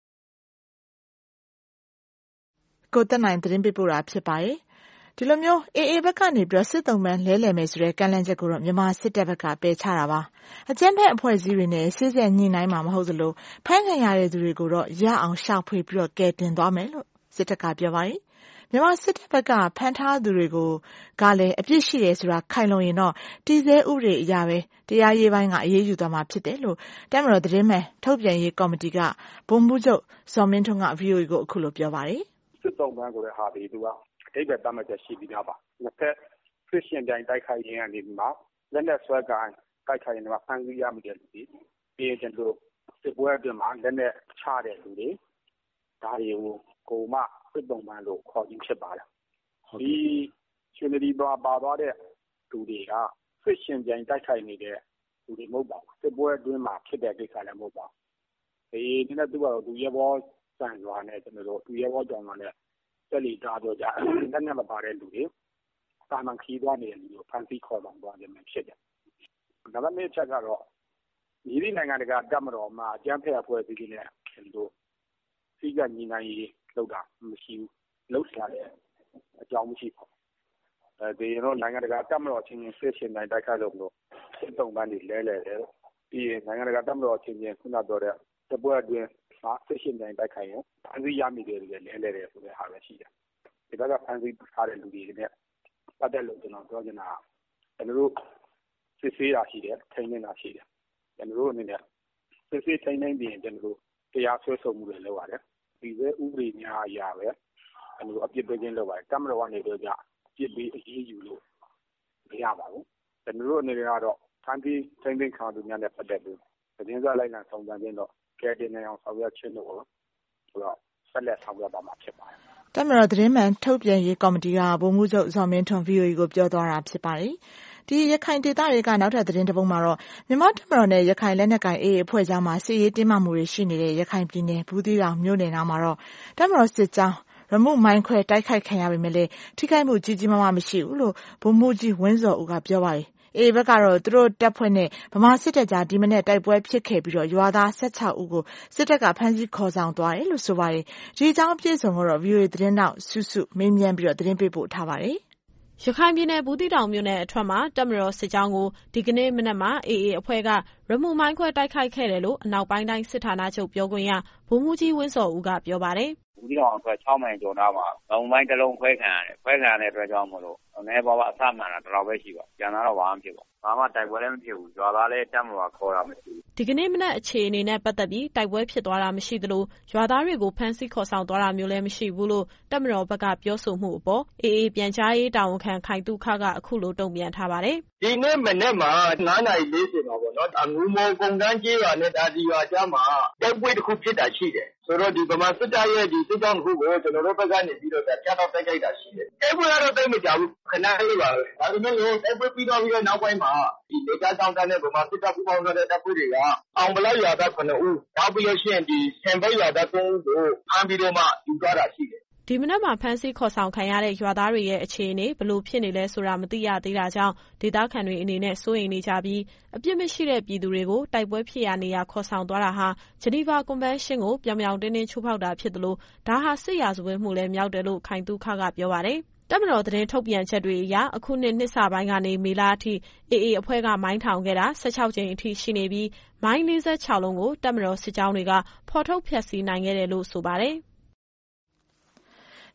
ကိုတက်နိုင်သတင်းပေးပို့တာဖြစ်ပါတယ်ဒီလိုမျိုးအေအေဘက်ကနေပြီးစစ်တုံးပန်းလဲလှယ်မယ်ဆိုတဲ့ကန့်လန့်ချက်ကိုတော့မြန်မာစစ်တပ်ဘက်ကပယ်ချတာပါအကြမ်းဖက်အဖွဲ့အစည်းတွေနဲ့စစ်ဆက်ညှိနှိုင်းမှာမဟုတ်သလိုဖမ်းခံရတဲ့သူတွေကိုတော့ရအောင်ရှာဖွေပြီးတော့ကယ်တင်သွားမယ်လို့စစ်တပ်ကပြောပါတယ်မြန်မာစစ်တပ်ဘက်ကဖမ်းထားသူတွေကိုကလည်းအပြစ်ရှိတယ်ဆိုတာခိုင်လုံရင်တော့တည်ဆဲဥပဒေအရပဲတရားရေးပိုင်းကအရေးယူသွားမှာဖြစ်တယ်လို့တပ်မတော်သတင်းမှန်ထုတ်ပြန်ရေးကော်မတီကဗိုလ်မှူးချုပ်ဇော်မင်းထွန်းက ဗွီအိုအေကိုအခုလိုပြောပါတယ်စစ်တုံးပန်းကိုလည်းဟာပြီးသူကအတိတ်ပဲတတ်မှတ်ချက်ရှိပြီးသားပါနှစ်ဖက်ဆွေးရှင်ပြိုင်တိုက်ခိုက်ရင်းကနေဒီမှာလက်နက်ဆွဲကိုင်းတိုက်ခိုက်ရင်းမှာဖမ်းဆီးရမိတဲ့လူတွေပြီးရင်ကျွန်တော်စစ်ပွဲအတွင်းမှာလက်နက်ချတဲ့လူတွေဒါတွေကိုကိုမစစ်တုံးပန်းလို့ခေါ်ခြင်းဖြစ်ပါတယ်ဒီရှင်ဒီပါပါသွားတဲ့လူတွေကဆွေးရှင်ပြိုင်တိုက်ခိုက်နေတဲ့လူတွေမဟုတ်ပါဘူးစစ်ပွဲအတွင်းမှာဖြစ်တဲ့ကိစ္စလည်းမဟုတ်ပါဘူးဒီနေ့သူကတော့သူရဲဘောစံရွာနဲ့ကျွန်တော်တို့သူရဲဘောကြောင်ရွာနဲ့တက်လီတာတော့ကြလက်နက်မပါတဲ့လူတွေတာမန်ခီးသွားနေတဲ့လူတွေကိုဖမ်းဆီးခေါ်ဆောင်သွားတယ်မျိုးဖြစ်တယ်။ဒါပေမဲ့ချက်ကတော့ဒီဒီနိုင်ငံတကာတပ်မတော်မှာအကြမ်းဖက်အဖွဲ့အစည်းတွေနဲ့ကျွန်တော်စီကညီနိုင်ရေးလုပ်တာမရှိဘူး။လုပ်ရတဲ့အကြောင်းမရှိဘူး။အဲဒီတော့နိုင်ငံတကာတပ်မတော်ချင်းချင်းဆွေးရှင်တိုင်းတိုက်ခိုက်လို့မလို့စစ်တုံးပန်းတွေလဲလဲတယ်။ပြီးရင်နိုင်ငံတကာတပ်မတော်ချင်းချင်းခုနပြောတဲ့တပွဲအတွင်းဟာဆွေးရှင်တိုင်းတိုက်ခိုက်ရင်ဖမ်းဆီးရမိတယ်လေလဲလဲတယ်ဆိုတဲ့ဟာပဲရှိတယ်။ဒီဘက်ကဖမ်းဆီးထားတဲ့လူတွေနဲ့ပတ်သက်လို့ကျွန်တော်ပြောချင်တာကျွန်တော်တို့စစ်ဆေးတာရှိတယ်ထိန်းသိမ်းတာရှိတယ်ကျွန်တော်တို့အနေနဲ့စစ်ဆေးထိန်းသိမ်းပြီးရင်ကျွန်တော်တို့တရားစွဲဆိုမှုတွေလုပ်ရတယ်ဒီပဲဥပဒေများအရာပဲကျွန်တော်တို့အပြစ်ပေးခြင်းလုပ်ပါတယ်တမတော်ကနေတော့ကြအပြစ်ပေးအရေးယူလို့မရပါဘူးကျွန်တော်တို့အနေနဲ့ကတော့ဖမ်းဆီးထိန်းသိမ်းခံသူများနဲ့ပတ်သက်ပြီးသတင်းစာလိုက်လံဆောင်ရွက်ခြင်းတော့ကဲတင်နေအောင်ဆောင်ရွက်ခြင်းတို့ဆိုတော့ဆက်လက်ဆောင်ရွက်ပါမှာဖြစ်ပါတယ်တပ်မတော်သတင်းမှန်ထုတ်ပြန်ရေးကော်မတီကဗိုလ်မှူးချုပ်ဇော်မင်းထွန်း ဗွီအိုအေကိုပြောသွားတာဖြစ်ပါတယ်။ဒီရခိုင်ဒေသတွေကနောက်ထပ်သတင်းတစ်ပုဒ်မှာတော့မြန်မာတပ်မတော်နဲ့ရခိုင်လက်နက်ကိုင်အေအေအဖွဲ့ကြားမှာစစ်ရေးတင်းမာမှုတွေရှိနေတဲ့ရခိုင်ပြည်နယ်ဘူးသီးတောင်မြို့နယ်နားမှာတော့တပ်မတော်စစ်ကြောင်းရမှုမိုင်းခွဲတိုက်ခိုက်ခံရပေမဲ့လည်းထိခိုက်မှုကြီးကြီးမားမားမရှိဘူးလို့ဗိုလ်မှူးကြီးဝင်းစောဦးကပြောပါတယ်။အေဘက်ကတော့သူတို့တပ်ဖွဲ့နဲ့ဗမာစစ်တပ်ကြားဒီမနေ့တိုက်ပွဲဖြစ်ခဲ့ပြီးတော့ရွာသား၁၆ဦးကိုစစ်တပ်ကဖမ်းဆီးခေါ်ဆောင်သွားတယ်လို့ဆိုပါတယ်။ဒီအကြောင်းအပြည့်စုံကိုတော့ ဗွီအိုအေသတင်းတောက်စုစုမေးမြန်းပြီးတော့သတင်းပေးပို့ထားပါတယ်။ရခိုင်ပြည်နယ်ဘူးသီးတောင်မြို့နယ်အထွက်မှာတပ်မတော်စစ်ကြောင်းကိုဒီကနေ့မနက်မှာအေအေအဖွဲ့ကရမှုမိုင်းခွဲတိုက်ခိုက်ခဲ့တယ်လို့အနောက်ပိုင်းတိုင်းစစ်ဌာနချုပ်ပြောခွင့်ရဗိုလ်မှူးကြီးဝင်းစောဦးကပြောပါတယ်။ဘူးသီးတောင်အတွက်၆မိုင်ကျော်နားမှာလုံမိုင်းတစ်လုံးခွဲခံရတယ်ခွဲခံရတဲ့အတွက်ကြောင့်မလို့အနေပေါ်ကအဆမှန်တာတလောက်ပဲရှိပါကျန်တာတော့ဘာမှမဖြစ်ပါဘူးဘာမှတိုက်ပွဲလည်းမဖြစ်ဘူးရွာသားလည်းတပ်မတော်ခေါ်တာမရှိဘူးဒီကနေ့မနက်အခြေအနေနဲ့ပတ်သက်ပြီးတိုက်ပွဲဖြစ်သွားတာမရှိသလိုရွာသားတွေကိုဖမ်းဆီးခေါ်ဆောင်သွားတာမျိုးလည်းမရှိဘူးလို့တပ်မတော်ဘက်ကပြောဆိုမှုအပေါ်အေအေပြန်ကြားရေးတာဝန်ခံခိုင်တုခကအခုလိုတုံ့ပြန်ထားပါတယ်ဒီနေ့မနေ့မှာနင်းနာရီလေးสิบပါပေါ့နော်အငူမောကုန်တန်းကျေးရွာနဲ့ဒါဒီရွာကြားမှာတိုက်ပွဲတစ်ခုဖြစ်တာရှိတယ်ဆိုတော့ဒီဗမာစစ်တပ်ရဲ့ဒီစစ်ကြောင်းတစ်ခုကိုကျွန်တော်တို့ဘက်ကနေပြီးတော့ကြားတော့တိုက်ခိုက်တာရှိတယ်တိုက်ပွဲကတော့တိတ်မကြဘူးခဏလေးပါပဲဒါပေမဲ့လို့တိုက်ပွဲပြီးတော့ပြီးတော့နောက်ပိုင်းမှာဒီဒေသဆောင်တန်းနဲ့ဗမာစစ်တပ်ပူးပေါင်းတဲ့တပ်ဖွဲ့တွေကအောင်ဗလောက်ရွာသားခုနှစ်ဦးနောက်ပြီးလို့ရှိရင်ဒီဆင်ဘက်ရွာသားသုံးဦးကိုဖမ်းပြီးတော့မှယူသွားတာရှိတယ်ဒီမနက်မှာဖမ်းဆီးခေါ်ဆောင်ခံရတဲ့ရွာသားတွေရဲ့အခြေအနေဘလို့ဖြစ်နေလဲဆိုတာမသိရသေးတာကြောင့်ဒေသခံတွေအနေနဲ့စိုးရိမ်နေကြပြီးအပြစ်မရှိတဲ့ပြည်သူတွေကိုတိုက်ပွဲဖြစ်ရနေရခေါ်ဆောင်သွားတာဟာဂျနီဗာကွန်ဗင်းရှင်းကိုပြောင်ပြောင်တင်းတင်းချိုးဖောက်တာဖြစ်တယ်လို့ဒါဟာစစ်ရာဇဝတ်မှုလည်းမြောက်တယ်လို့ခိုင်တုခကပြောပါတယ်တပ်မတော်သတင်းထုတ်ပြန်ချက်တွေအရအခုနှစ်နှစ်စပိုင်းကနေမေလအထိအေအေအဖွဲ့ကမိုင်းထောင်ခဲ့တာ၁၆ကြိမ်အထိရှိနေပြီးမိုင်း၄၆လုံးကိုတပ်မတော်စစ်ကြောင်းတွေကဖော်ထုတ်ဖျက်ဆီးနိုင်ခဲ့တယ်လို့ဆိုပါတယ်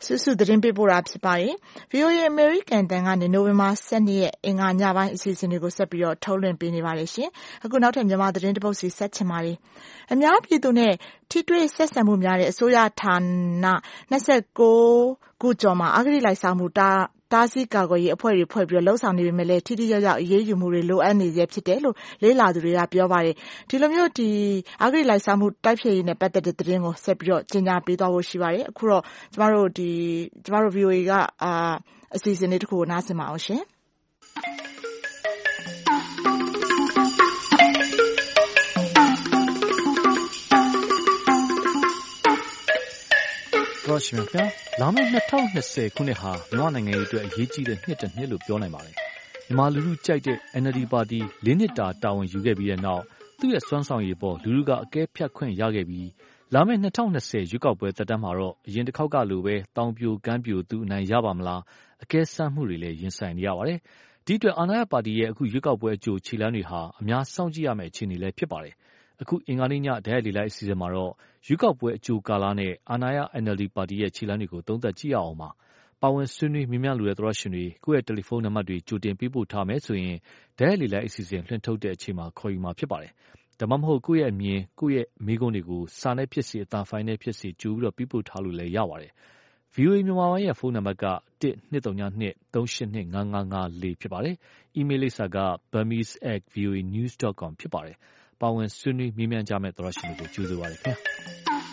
စုစုသတင်းပေးပို့တာဖြစ်ပါတယ်။ ဗွီအိုအေ American တန်ကနေနိုဝင်ဘာ၁၂ရက်အင်္ဂါညပိုင်းအစီအစဉ်တွေကိုဆက်ပြီးတော့ထုတ်လွှင့်ပေးနေပါတယ်ရှင်။အခုနောက်ထပ်မြန်မာသတင်းတစ်ပုဒ်စီဆက်ချင်ပါတယ်။အများပြည်သူနဲ့ထိတွေ့ဆက်ဆံမှုများတဲ့အစိုးရဌာန၂၉ခုကျော်မှာအဂတိလိုက်စားမှုတာတားဆီးကာကွယ်ရေးအဖွဲ့တွေဖွဲ့ပြီးတော့လှုပ်ဆောင်နေပေမဲ့လည်းထိထိရောက်ရောက်အရေးယူမှုတွေလိုအပ်နေသေးဖြစ်တယ်လို့လေးလာသူတွေကပြောပါတယ်။ဒီလိုမျိုးဒီအဂတိလိုက်စားမှုတိုက်ဖျက်ရေးနဲ့ပတ်သက်တဲ့သတင်းကိုဆက်ပြီးတော့ကြီးညာပေးသွားဖို့ရှိပါတယ်။အခုတော့ကျမတို့ဒီကျမတို့ ဗီအိုအေ ကအာအစီအစဉ်လေးတစ်ခုကိုနားဆင်ပါအောင်ရှင်။တော်ရှင်ဗျာလာမယ့်၂၀၂၀ခုနှစ်ဟာမြန်မာနိုင်ငံရေးအတွက်အရေးကြီးတဲ့နှစ်တစ်နှစ်လို့ပြောနိုင်ပါတယ်။မြန်မာလူထုကြိုက်တဲ့ N L D ပါတီလေးနှစ်တာတာဝန်ယူခဲ့ပြီးတဲ့နောက်သူ့ရဲ့စွမ်းဆောင်ရည်ပေါ်လူထုကအကဲဖြတ်ခွင့်ရခဲ့ပြီးလာမယ့်၂၀၂၀ရွေးကောက်ပွဲသက်တမ်းမှာတော့အရင်တစ်ခေါက်ကလိုပဲတောင်ပြိုကမ်းပြိုသူအနိုင်ရပါမလားအကဲစမ်းမှုတွေလည်းရင်ဆိုင်နေရပါတယ်။ဒီအတွက်အာဏာရပါတီရဲ့အခုရွေးကောက်ပွဲအကြိုခြေလှမ်းတွေဟာအများစောင့်ကြည့်ရမယ့်အခြေအနေလည်းဖြစ်ပါတယ်။အခုအင်္ဂါနေ့ညဓာတ်ရိုက်လေလိုက်အစီအစဉ်မှာတော့ရွေးကောက်ပွဲအကြိုကာလနဲ့အာဏာရ N L D ပါတီရဲ့ခြေလှမ်းတွေကိုသုံးသပ်ကြည့်ရအောင်ပါ။ပါဝင်ဆွေးနွေးမြင်မြန်လိုတဲ့သောရရှင်တွေကိုယ့်ရဲ့တယ်လီဖုန်းနံပါတ်တွေကြိုတင်ပေးပို့ထားမယ်ဆိုရင်ဓာတ်ရိုက်လေလိုက်အစီအစဉ်လွှင့်ထုတ်တဲ့အချိန်မှာခေါ်ယူမှာဖြစ်ပါတယ်။ဒါမှမဟုတ်ကိုယ့်ရဲ့အမြင်ကိုယ့်ရဲ့မေးခွန်းတွေကိုစာနဲ့ဖြစ်စေအသံဖိုင်နဲ့ဖြစ်စေကြိုပြီးတော့ပေးပို့ထားလို့လည်းရပါတယ်။ ဗွီအိုအေမြန်မာပိုင်းရဲ့ဖုန်းနံပါတ်ကတစ်၂၃ည၂ ၃၈၂ ၅၅၅၄ဖြစ်ပါတယ်။အီးမေးလ်လိပ်စာက burmese at v o a news dot com ဖြစ်ပါတယ်။ပါဝင်ဆွေးနွေးမြင်မြန်ကြမယ့်သောရရှင်တွေကိုကြိုဆိုပါရစေခင်ဗျာ။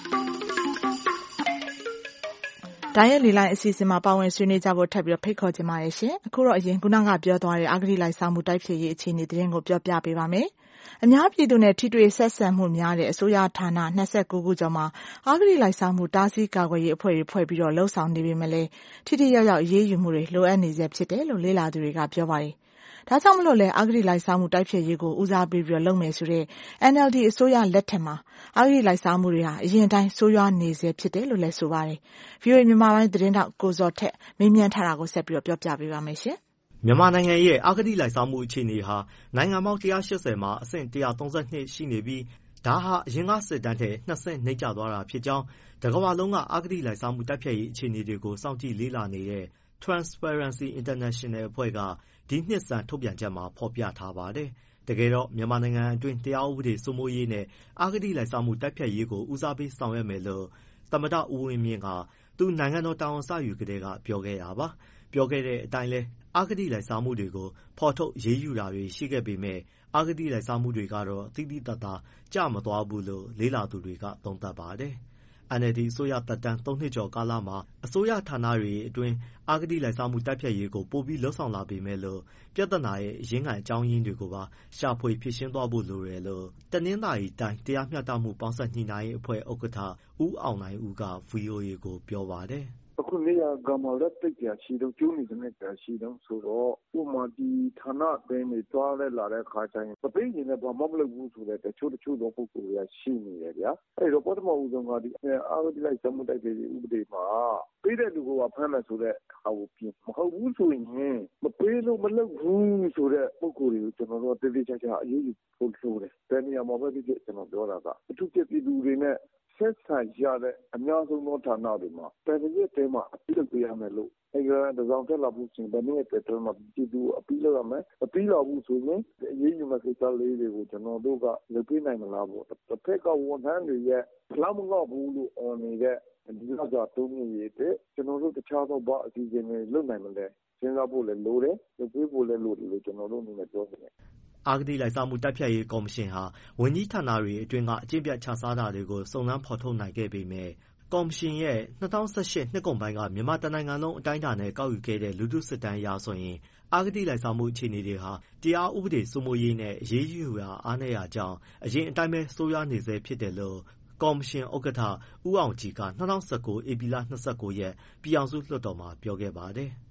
ဓာတ်ရိုက်လေလိုက်အစီအစဉ်မှာပါဝင်ဆွေးနွေးကြဖို့ထပ်ပြီးတော့ဖိတ်ခေါ်ချင်ပါတယ်ရှင်။အခုတော့အရင်ခုနကပြောသွားတဲ့အဂတိလိုက်စားမှုတိုက်ဖျက်ရေးအခြေအနေသတင်းကိုပြောပြပေးပါမယ်။အများပြည်သူနဲ့ထိတွေ့ဆက်ဆံမှုများတဲ့အစိုးရဌာန၂၉ခုကျော်မှာအဂတိလိုက်စားမှုတားဆီးကာကွယ်ရေးအဖွဲ့တွေဖွဲ့ပြီးတော့လှုပ်ဆောင်နေပေမဲ့လည်းထိထိရောက်ရောက်အရေးယူမှုတွေလိုအပ်နေစေဖြစ်တယ်လို့လေးလာသူတွေကပြောပါတယ်။ဒါကြောင့်မလို့လဲအဂတိလိုက်စားမှုတိုက်ဖျက်ရေးကိုဦးစားပေးပြီးတော့လုပ်မယ်ဆိုတဲ့ N L D အစိုးရလက်ထက်မှာအဂတိလိုက်စားမှုတွေဟာအရင်တိုင်းဆိုးရွားနေစေဖြစ်တယ်လို့လည်းဆိုပါတယ်။ ဗွီအိုအေမြန်မာပိုင်းသတင်းတောက်ကိုဇော်ထက်မေးမြန်းထားတာကိုဆက်ပြီးတော့ပြောပြပေးပါမယ်ရှင်။မြန်မာနိုင်ငံရဲ့အဂတိလိုက်စားမှုအခြေအနေဟာနိုင်ငံပေါင်း၁၈၀မှာအဆင့်၁၃၂ရှိနေပြီးဒါဟာအရင်ကစစ်တမ်းထက်နှစ်ဆင့်နှိမ့်ကျသွားတာဖြစ်ကြောင်းတကမ္ဘာလုံးကအဂတိလိုက်စားမှုတိုက်ဖျက်ရေးအခြေအနေတွေကိုစောင့်ကြည့်လေ့လာနေတဲ့ Transparency International အဖွဲ့ကဒီနှစ်ဆန်းထုတ်ပြန်ချက်မှာဖော်ပြထားပါတယ်။တကယ်တော့မြန်မာနိုင်ငံအတွင်းတရားဥပဒေစိုးမိုးရေးနဲ့အဂတိလိုက်စားမှုတိုက်ဖျက်ရေးကိုဦးစားပေးဆောင်ရွက်မယ်လို့သမ္မတဦးဝင်းမြင့်ကသူနိုင်ငံတော်တာဝန်စယူကတည်းကပြောခဲ့တာပါ။ပြောခဲ့တဲ့အတိုင်းလဲအဂတိလိုက်စားမှုတွေကိုဖော်ထုတ်ရေးယူတာတွေရှိခဲ့ပေမဲ့အဂတိလိုက်စားမှုတွေကတော့တိတိတတ်တာကျမသွားဘူးလို့လေးလာသူတွေကသုံးသပ်ပါတယ်။ N L D အစိုးရသက်တမ်းသုံးနှစ်ကျော်ကာလမှာအစိုးရဌာနတွေအတွင်းအဂတိလိုက်စားမှုတိုက်ဖျက်ရေးကိုပိုပြီးလှုပ်ဆောင်လာပေမဲ့လို့ပြဿနာရဲ့အရင်းခံအကြောင်းရင်းတွေကိုပါရှာဖွေဖြေရှင်းသွားဖို့လိုတယ်လို့တနင်္သာရီတိုင်းတရားမျှတမှုပေါင်းစပ်ညှိနှိုင်းရေးအဖွဲ့ဥက္ကဋ္ဌဦးအောင်နိုင်ဦးက ဗွီအိုအေကိုပြောပါတယ်။အခုနေရာကမှလက်သိပ်ပြရှိတော့ကျိုးနေတဲ့ပြရှိတော့ဆိုတော့ဥမာဒီဌာနအင်းတွေတွားလဲလာတဲ့ခါကျရင်ပသိရင်လည်းဘာမှမလုပ်ဘူးဆိုတဲ့တချို့တချို့သောပုဂ္ဂိုလ်တွေကရှိနေတယ်ဗျာအဲ့တော့ပထမဦးဆုံးကဒီအာဂတိလိုက်စားမှုတိုက်ဖျက်ရေးဥပဒေမှာပေးတဲ့လူကဖမ်းမယ်ဆိုတဲ့ဟာကိုပြင်မဟုတ်ဘူးဆိုရင်မပေးလို့မလုပ်ဘူးဆိုတဲ့ပုဂ္ဂိုလ်တွေကိုကျွန်တော်တို့တတိချာချာအရေးယူဖို့လိုတယ်။ဘယ်နေရာမှာပဲဖြစ်ဖြစ်ကျွန်တော်ပြောတာကအထူးဖြစ်ပြည်သူတွေနဲ့ဆက်ဆံရတဲ့အများဆုံးသောဌာနတွေမှာတကယ်ကြီးတဲမှာအပြည့်ပေးရမယ်လို့အဲဒါတစောင်းတက်လာဖို့ရှင်ဘယ်နည်းတက်တယ်မှာပြည်သူအပြည့်လုပ်ရမယ်အပြည့်လာဘူးဆိုရင်အရေးယူမဲ့ကိစ္စလေးတွေကိုကျွန်တော်တို့ကလုပ်ပေးနိုင်မလားပေါ့တစ်ဖက်ကဝန်ထမ်းတွေရဲ့လောက်မလောက်ဘူးလို့အော်နေတဲ့ဒီလောက်ကြတုံးနေရတဲ့ကျွန်တော်တို့တခြားသောဘာအစီအစဉ်တွေလုပ်နိုင်မလဲစဉ်းစားဖို့လည်းလိုတယ်လုပ်ပေးဖို့လည်းလိုတယ်လို့ကျွန်တော်တို့အနေနဲ့ပြောနေတယ်အဂတိလိုက်စားမှုတိုက်ဖျက်ရေးကော်မရှင်ဟာဝန်ကြီးဌာနတွေအတွင်းကအကျင့်ပြတ်ခြစားတာတွေကိုစုံစမ်းဖော်ထုတ်နိုင်ခဲ့ပေမဲ့ကော်မရှင်ရဲ့၂၀၁၈နှစ်ကုန်ပိုင်းကမြန်မာတနိုင်ငံလုံးအတိုင်းအတာနဲ့ကောက်ယူခဲ့တဲ့လူထုစစ်တမ်းအရဆိုရင်အဂတိလိုက်စားမှုအခြေအနေတွေဟာတရားဥပဒေစိုးမိုးရေးနဲ့အရေးယူရာအားနည်းရာကြောင့်အရင်အတိုင်းပဲဆိုးရွားနေဆဲဖြစ်တယ်လို့ကော်မရှင်ဥက္ကဋ္ဌဦးအောင်ကြည်က၂၀၁၉ဧပြီလ၂၉ရက်ပြည်ထောင်စုလွှတ်တော်မှာပြောခဲ့ပါတယ်။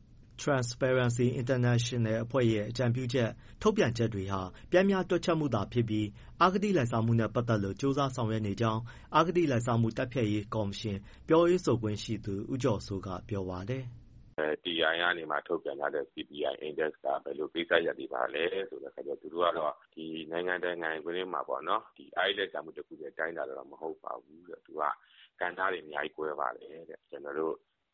Transparency International အဖွဲ့ရဲ့အကြံပြုချက်ထုတ်ပြန်ချက်တွေဟာပြင်းပြတွက်ချက်မှုသာဖြစ်ပြီးအဂတိလိုက်စားမှုနဲ့ပတ်သက်လို့စ조사ဆောင်ရွက်နေကြောင်းအဂတိလိုက်စားမှုတိုက်ဖျက်ရေးကော်မရှင်ပြောရေးဆိုခွင့်ရှိသူဦးကျော်စိုးကပြောပါတယ်။ T I ကနေမှထုတ်ပြန်လာတဲ့ C P I Index ကဘယ်လိုကိစ္စရပ်တွေပါလဲဆိုတဲ့အခါကျတော့သူတို့ကတော့ဒီနိုင်ငံတကာနိုင်ငံတွေမှာပေါ့နော်ဒီအဂတိလိုက်စားမှုတစ်ခုတည်းတိုင်းတာတော့မဟုတ်ပါဘူးတဲ့သူကကဏ္ဍတွေအများကြီးကွဲပါတယ်တဲ့ကျွန်တော်တို့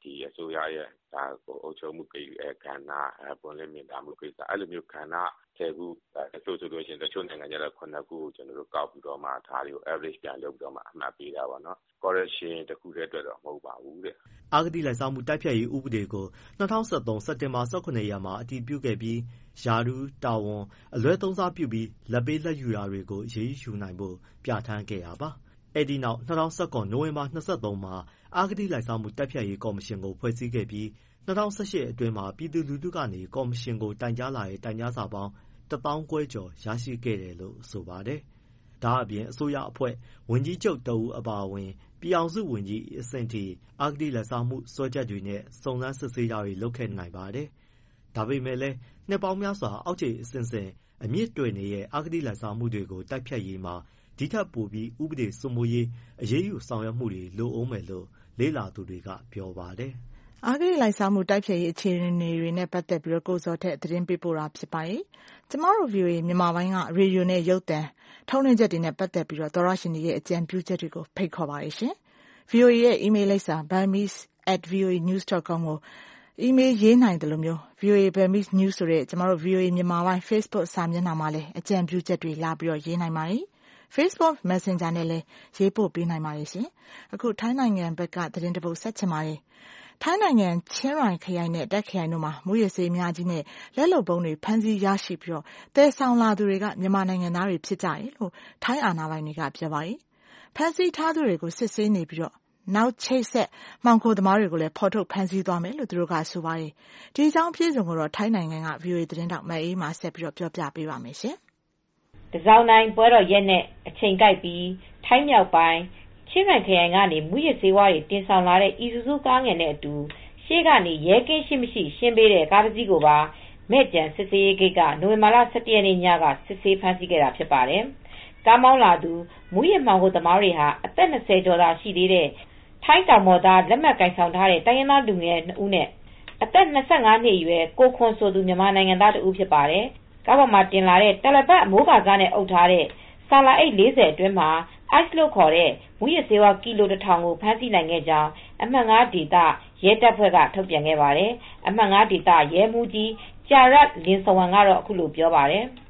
ဒီအစိုးရရဲ့ဒါကိုအုပ်ချုပ်မှုကိစ္စကဏ္ဍပွင့်လင်းမြင်သာမှုကိစ္စအဲ့လိုမျိုးကဏ္ဍဆယ်ခုတချို့ဆိုလို့ရှိရင်တချို့နိုင်ငံကျတော့ခုနှစ်ခုကိုကျွန်တော်တို့ကောက်ပြီးတော့မှဒါတွေကို average ပြန်လုပ်ပြီးတော့မှအမှတ်ပေးတာပေါ့နော် correction တစ်ခုတည်းအတွက်တော့မဟုတ်ပါဘူးတဲ့အဂတိလိုက်စားမှုတိုက်ဖျက်ရေးဥပဒေကို၂၀၁၃စက်တင်ဘာ၁၇ရက်မှာအတည်ပြုခဲ့ပြီးယာဒူးတာဝန်အလွဲသုံးစားပြုပြီးလက်ပေးလက်ယူတာတွေကိုအရေးယူနိုင်ဖို့ပြဋ္ဌာန်းခဲ့တာပါအဲ့ဒီနောက်၂၀၁၉နိုဝင်ဘာ၂၃မှာအဂတိလိုက်စားမှုတိုက်ဖျက်ရေးကော်မရှင်ကိုဖွဲ့စည်းခဲ့ပြီး၂၀၁၈အတွင်းမှာပြည်သူလူထုကနေကော်မရှင်ကိုတိုင်ကြားလာတဲ့တိုင်ကြားစာပေါင်းတစ်သောင်းခွဲကျော်ရရှိခဲ့တယ်လို့ဆိုပါတယ်။ဒါအပြင်အစိုးရအဖွဲ့ဝန်ကြီးချုပ်တဦးအပါအဝင်ပြည်အောင်စုဝန်ကြီးအဆင့်ထိအဂတိလိုက်စားမှုစွဲချက်တွေနဲ့စုံစမ်းစစ်ဆေးတာတွေလုပ်ခဲ့နိုင်ပါတယ်။ဒါပေမဲ့လည်းနှစ်ပေါင်းများစွာအောက်ခြေအဆင့်ဆင့်အမြင့်တွယ်နေတဲ့အဂတိလိုက်စားမှုတွေကိုတိုက်ဖြတ်ရေးမှာဒီထက်ပိုပြီးဥပဒေစိုးမိုးရေးအရေးယူဆောင်ရွက်မှုတွေလိုအောင်မယ်လို့လေ့လာသူတွေကပြောပါတယ်။အဂတိလိုက်စားမှုတိုက်ဖျက်ရေးအခြေအနေတွေနဲ့ပတ်သက်ပြီးကိုဇော်ထက်သတင်းပေးပို့တာဖြစ်ပါတယ်။ကျမတို့ ဗီအိုအေ မြန်မာပိုင်းကရေဒီယိုနဲ့ရုပ်သံထုတ်လွှင့်ချက်တွေနဲ့ပတ်သက်ပြီးသောရရှင်တွေရဲ့အကြံပြုချက်တွေကိုဖိတ်ခေါ်ပါတယ်ရှင်။ ဗီအိုအေရဲ့ email လိပ်စာ burmese at v o a news dot com ကို email ရေးနိုင်တယ်လို့မျိုး ဗီအိုအေ Burmese News ဆိုတဲ့ကျမတို့ ဗီအိုအေ မြန်မာပိုင်း Facebook စာမျက်နှာမှာလည်းအကြံပြုချက်တွေလာပြီးတော့ရေးနိုင်ပါတယ်။ Facebook Messenger နဲ့လည်းရေးပို့ပေးနိုင်ပါတယ်ရှင်။အခုထိုင်းနိုင်ငံဘက်ကသတင်းတပုတ်ဆက်ချင်ပါတယ်။ထိုင်းနိုင်ငံချင်းရိုင်ခရိုင်နဲ့တက်ခရိုင်တို့မှာမူရစေးများကြီးနဲ့လက်လုံပုံးတွေဖမ်းဆီးရရှိပြီးတော့တဲဆောင်လာသူတွေကမြန်မာနိုင်ငံသားတွေဖြစ်ကြတယ်လို့ထိုင်းအာဏာပိုင်တွေကပြောပါတယ်။ဖမ်းဆီးထားသူတွေကိုစစ်ဆေးနေပြီးတော့နောက်ချိတ်ဆက်မှောင်ခိုသမားတွေကိုလည်းဖော်ထုတ်ဖမ်းဆီးသွားမယ်လို့သူတို့ကဆိုပါတယ်။ဒီအကြောင်းပြည်စုံကိုတော့ထိုင်းနိုင်ငံက ဗီအိုအေ သတင်းတောက်မအေးမှာဆက်ပြီးတော့ပြောပြပေးပါမယ်ရှင်။တစောင်းတိုင်းပွဲတော်ရက်နဲ့အချိန်ကိုက်ပြီးထိုင်းမြောက်ပိုင်းချင်းရိုင်ခရိုင်ကနေမူရစေးဝါးတွေတင်ဆောင်လာတဲ့အီဇူဇူကားငယ်နဲ့အတူရှေ့ကနေရဲကင်းရှိမရှိရှင်းပေးတဲ့ကားတစ်စီးကိုပါမဲ့ကြံစစ်ဆေးရေးဂိတ်ကနိုဝင်ဘာလ၁၁ရက်နေ့ညကစစ်ဆေးဖမ်းဆီးခဲ့တာဖြစ်ပါတယ်။ကားမောင်းလာသူမူရမှောင်ခိုသမားတွေဟာအသက်၂၀ကျော်သာရှိသေးတဲ့ထိုင်းတောင်ပေါ်သားလက်မှတ်ကိုင်ဆောင်ထားတဲ့တိုင်းရင်းသားလူငယ်နှစ်ဦးနဲ့အသက်၂၅နှစ်အရွယ်ကိုခွန်ဆိုသူမြန်မာနိုင်ငံသားတဦးဖြစ်ပါတယ်။ကားပေါ်မှာတင်လာတဲ့တယ်လီပတ်အမိုးကားနဲ့အုပ်ထားတဲ့ဆာလာအိတ်၄၀အတွင်းမှာ ice လို့ခေါ်တဲ့မူရစေးဝါးကီလိုတစ်ထောင်ကိုဖမ်းဆီးနိုင်ခဲ့ကြောင်းအမှတ်၅ဒေသရဲတပ်ဖွဲ့ကထုတ်ပြန်ခဲ့ပါတယ်။အမှတ်၅ဒေသရဲမှူးကြီးကြာရတ်လင်းစဝန်ကတော့အခုလိုပြောပါတယ်။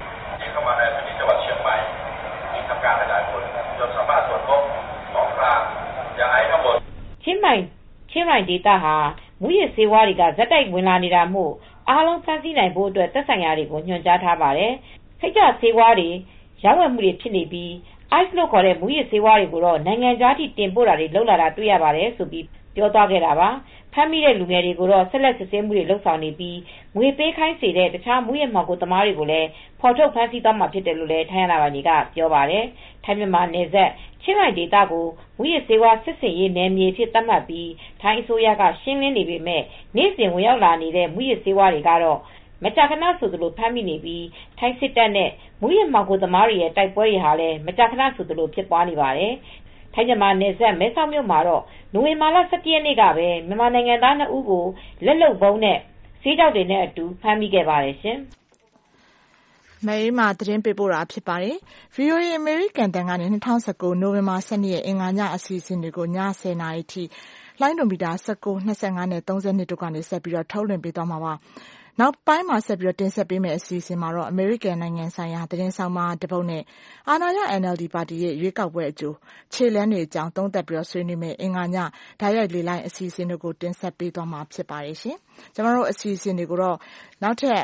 ချင်းမိုင်ချင်းရိုင်ဒေသဟာမူရစေးဝါးတွေကဇက်တိုက်ဝင်လာနေတာမို့အားလုံးဖမ်းဆီးနိုင်ဖို့အတွက်သက်ဆိုင်ရာတွေကိုညွှန်ကြားထားပါတယ်။ခိတ်ကြစေးဝါးတွေရောင်းဝယ်မှုတွေဖြစ်နေပြီး ice လို့ခေါ်တဲ့မူရစေးဝါးတွေကိုတော့နိုင်ငံခြားထိတင်ပို့တာတွေလုပ်လာတာတွေ့ရပါတယ်ဆိုပြီးပြောသွားခဲ့တာပါဖမ်းမိတဲ့လူငယ်တွေကိုတော့ဆက်လက်စစ်ဆေးမှုတွေလုပ်ဆောင်နေပြီးငွေပေးခိုင်းစေတဲ့တခြားမူရမှောင်ခိုသမားတွေကိုလည်းဖော်ထုတ်ဖမ်းဆီးသွားမှာဖြစ်တယ်လို့လည်းထိုင်းအာဏာပိုင်တွေကပြောပါတယ်ထိုင်းမြန်မာနယ်စပ်ချင်းရိုင်ဒေသကိုမူရစေးဝါးစစ်စင်ရေးနယ်မြေဖြစ်သတ်မှတ်ပြီးထိုင်းအစိုးရကရှင်းလင်းနေပေမဲ့နေ့စဉ်ဝင်ရောက်လာနေတဲ့မူရစေးဝါးတွေကတော့မကြာခဏဆိုသလိုဖမ်းမိနေပြီးထိုင်းစစ်တပ်နဲ့မူရမှောင်ခိုသမားတွေရဲ့တိုက်ပွဲတွေဟာလည်းမကြာခဏဆိုသလိုဖြစ်ပွားနေပါတယ်ထိုင်းမြန်မာနယ်စပ်မဲဆောက်မြို့မှာတော့နိုဝင်ဘာလ၁၁ရက်နေ့ကပဲမြန်မာနိုင်ငံသားနှစ်ဦးကိုလက်လုံပုံးနဲ့ဆေးကြောက်တွေနဲ့အတူဖမ်းမိခဲ့ပါတယ်ရှင်။မဲမှာသတင်းပေးပို့တာဖြစ်ပါတယ်။ ဗီအိုအေ American တန်ကနေ၂၀၁၉နိုဝင်ဘာ၁၂ရက်အင်္ဂါညအစီအစဉ်တွေကိုည၁၀နာရီထိလိုင်းဒိုမီတာ၁၉ ၂၅နဲ့၃၂တို့ကနေဆက်ပြီးတော့ထုတ်လွှင့်ပေးသွားမှာပါ။နောက်ပိုင်းမှာဆက်ပြီးတင်ဆက်ပေးမယ့်အစီအစဉ်မှာတော့အမေရိကန်နိုင်ငံဆိုင်ရာသတင်းဆောင်မတပုတ်နဲ့အာဏာရ N L D ပါတီရဲ့ရွေးကောက်ပွဲအကျိုးခြေလှမ်းတွေအကြောင်းသုံးသပ်ပြီးဆွေးနွေးမယ့်အင်္ဂါညဓာတ်ရိုက်လေလိုင်းအစီအစဉ်တို့ကိုတင်ဆက်ပေးသွားမှာဖြစ်ပါတယ်ရှင်။ကျွန်တော်တို့အစီအစဉ်တွေကိုတော့နောက်ထပ်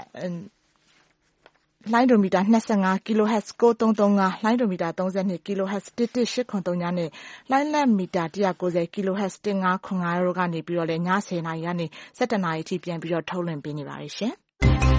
လိုင်းဒိုမီတာ၂၅ kHz ၉၃၃၅လိုင်းဒိုမီတာ၃၂ kHz ၁၁၈၇၃ညနဲ့လိုင်းလတ်မီတာ၁၉၀ kHz ၁၅၇၅တို့ကနေပြီးတော့လည်းည၁၀နာရီကနေ၁၁နာရီထိပြန်ပြီးတော့ထုတ်လွှင့်ပေးနေပါတယ်ရှင်။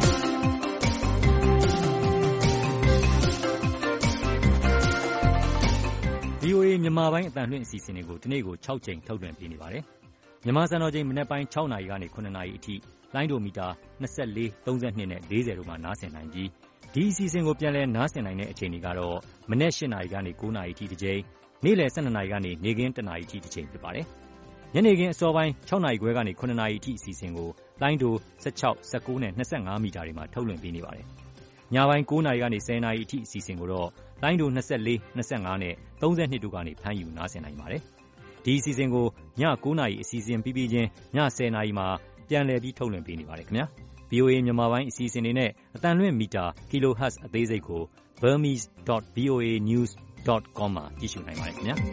ဗွီအိုအေ မြန်မာပိုင်းအသံလွှင့်အစီအစဉ်တွေကိုဒီနေ့ကို၆ကြိမ်ထုတ်လွှင့်ပေးနေပါတယ်။မြန်မာစံတော်ချိန်မနက်ပိုင်း၆နာရီကနေ၇နာရီအထိလိုင်းဒိုမီတာ၂၄ ၃၂နဲ့၄၀တို့မှာနားဆင်နိုင်ပြီးဒီအစီအစဉ်ကိုပြန်လည်နားဆင်နိုင်တဲ့အချိန်တွေကတော့မနက်၈နာရီကနေ၉နာရီထိတစ်ကြိမ်နေ့လယ်၁၂နာရီကနေနေ့ခင်း၁နာရီထိတစ်ကြိမ်ဖြစ်ပါတယ်။ညနေခင်းအစောပိုင်း၆နာရီခွဲကနေ၇နာရီအထိအစီအစဉ်ကိုလိုင်းဒို၁၆ ၁၉နဲ့၂၅မီတာတွေမှာထုတ်လွှင့်ပေးနေပါတယ်။ညပိုင်း၉နာရီကနေ၁၀နာရီအထိအစီအစဉ်ကိုတော့လိုင်းဒို၂၄ ၂၅နဲ့၃၂တို့ကနေဖမ်းယူနားဆင်နိုင်ပါတယ်။ဒီအစီအစဉ်ကိုည၉နာရီအစီအစဉ်ပြီးပြီးချင်းည၁၀နာရီမှာပြန်လည်ပြီးထုတ်လွှင့်ပေးနေပါတယ်ခင်ဗျာ။ ဗွီအိုအေ မြန်မာပိုင်းအစီအစဉ်တွေနဲ့အသံလွှင့်မီတာ Kilohertz အသေးစိတ်ကို burmese dot voa news dot com မှာကြည့်ရှုနိုင်ပါတယ်ခင်ဗျာ။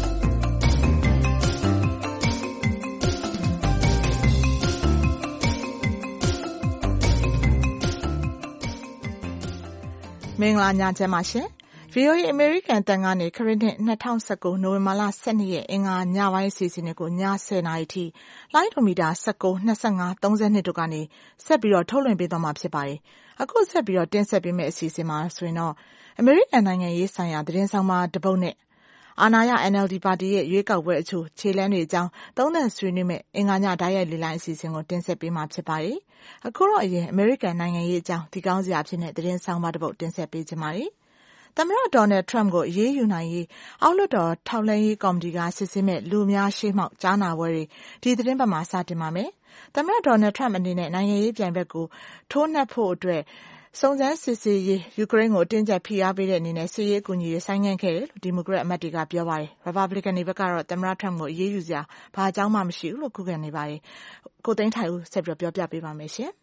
မင်္ဂလာညချမ်းပါရှင်။ ဗွီအိုအေ အမေရိကန်အသံကနေခရစ်နှစ်၂၀၁၉နိုဝင်ဘာလ၁၂ရက်အင်္ဂါညပိုင်းအစီအစဉ်တွေကိုည၁၀နာရီထိလိုင်းဒိုမီတာ၁၉၊၂၅၊၃၂တို့ကနေဆက်ပြီးထုတ်လွှင့်ပေးသွားမှာဖြစ်ပါတယ်။အခုဆက်ပြီးတင်ဆက်ပေးမယ့်အစီအစဉ်မှာဆိုရင်တော့အမေရိကန်နိုင်ငံရေးဆိုင်ရာသတင်းဆောင်မတစ်ပုဒ်နဲ့အာဏာရ N L D ပါတီရဲ့ရွေးကောက်ပွဲအချို့ခြေလှမ်းတွေအကြောင်းသုံးသပ်ဆွေးနွေးမယ့်အင်္ဂါညတိုက်ရိုက်လေ့လာအစီအစဉ်ကိုတင်ဆက်ပေးမှာဖြစ်ပါတယ်။အခုတော့အရင်အမေရိကန်နိုင်ငံရေးအကြောင်းဒီကောင်းစရာဖြစ်တဲ့သတင်းဆောင်မတစ်ပုဒ်တင်ဆက်ပေးချင်ပါတယ်။သမ္မတဒေါ်နယ်ထရမ့်ကိုအရေးယူနိုင်ရေးအောက်လွှတ်တော်ထောက်လှမ်းရေးကော်မတီကစစ်ဆေးမဲ့လူအများရှေ့မှောက်ကြားနာပွဲတွေဒီသတင်းပတ်မှာစတင်ပါမယ်။သမ္မတဒေါ်နယ်ထရမ့်အနေနဲ့နိုင်ငံရေးပြိုင်ဘက်ကိုထိုးနှက်ဖို့အတွက်စုံစမ်းစစ်ဆေးရေးယူကရိန်းကိုအတင်းကျပ်ဖိအားပေးတဲ့အနေနဲ့စစ်ရေးအကူအညီတွေဆိုင်းငံ့ခဲ့တယ်လို့ဒီမိုကရက်အမတ်တွေကပြောပါတယ်။ Republican တွေဘက်ကတော့သမ္မတထရမ့်ကိုအရေးယူစရာဘာအကြောင်းမှမရှိဘူးလို့ခုခံနေပါတယ်။ကိုသိန်းထိုင်ဦးဆက်ပြီးပြောပြပေးပါမယ်ရှင်။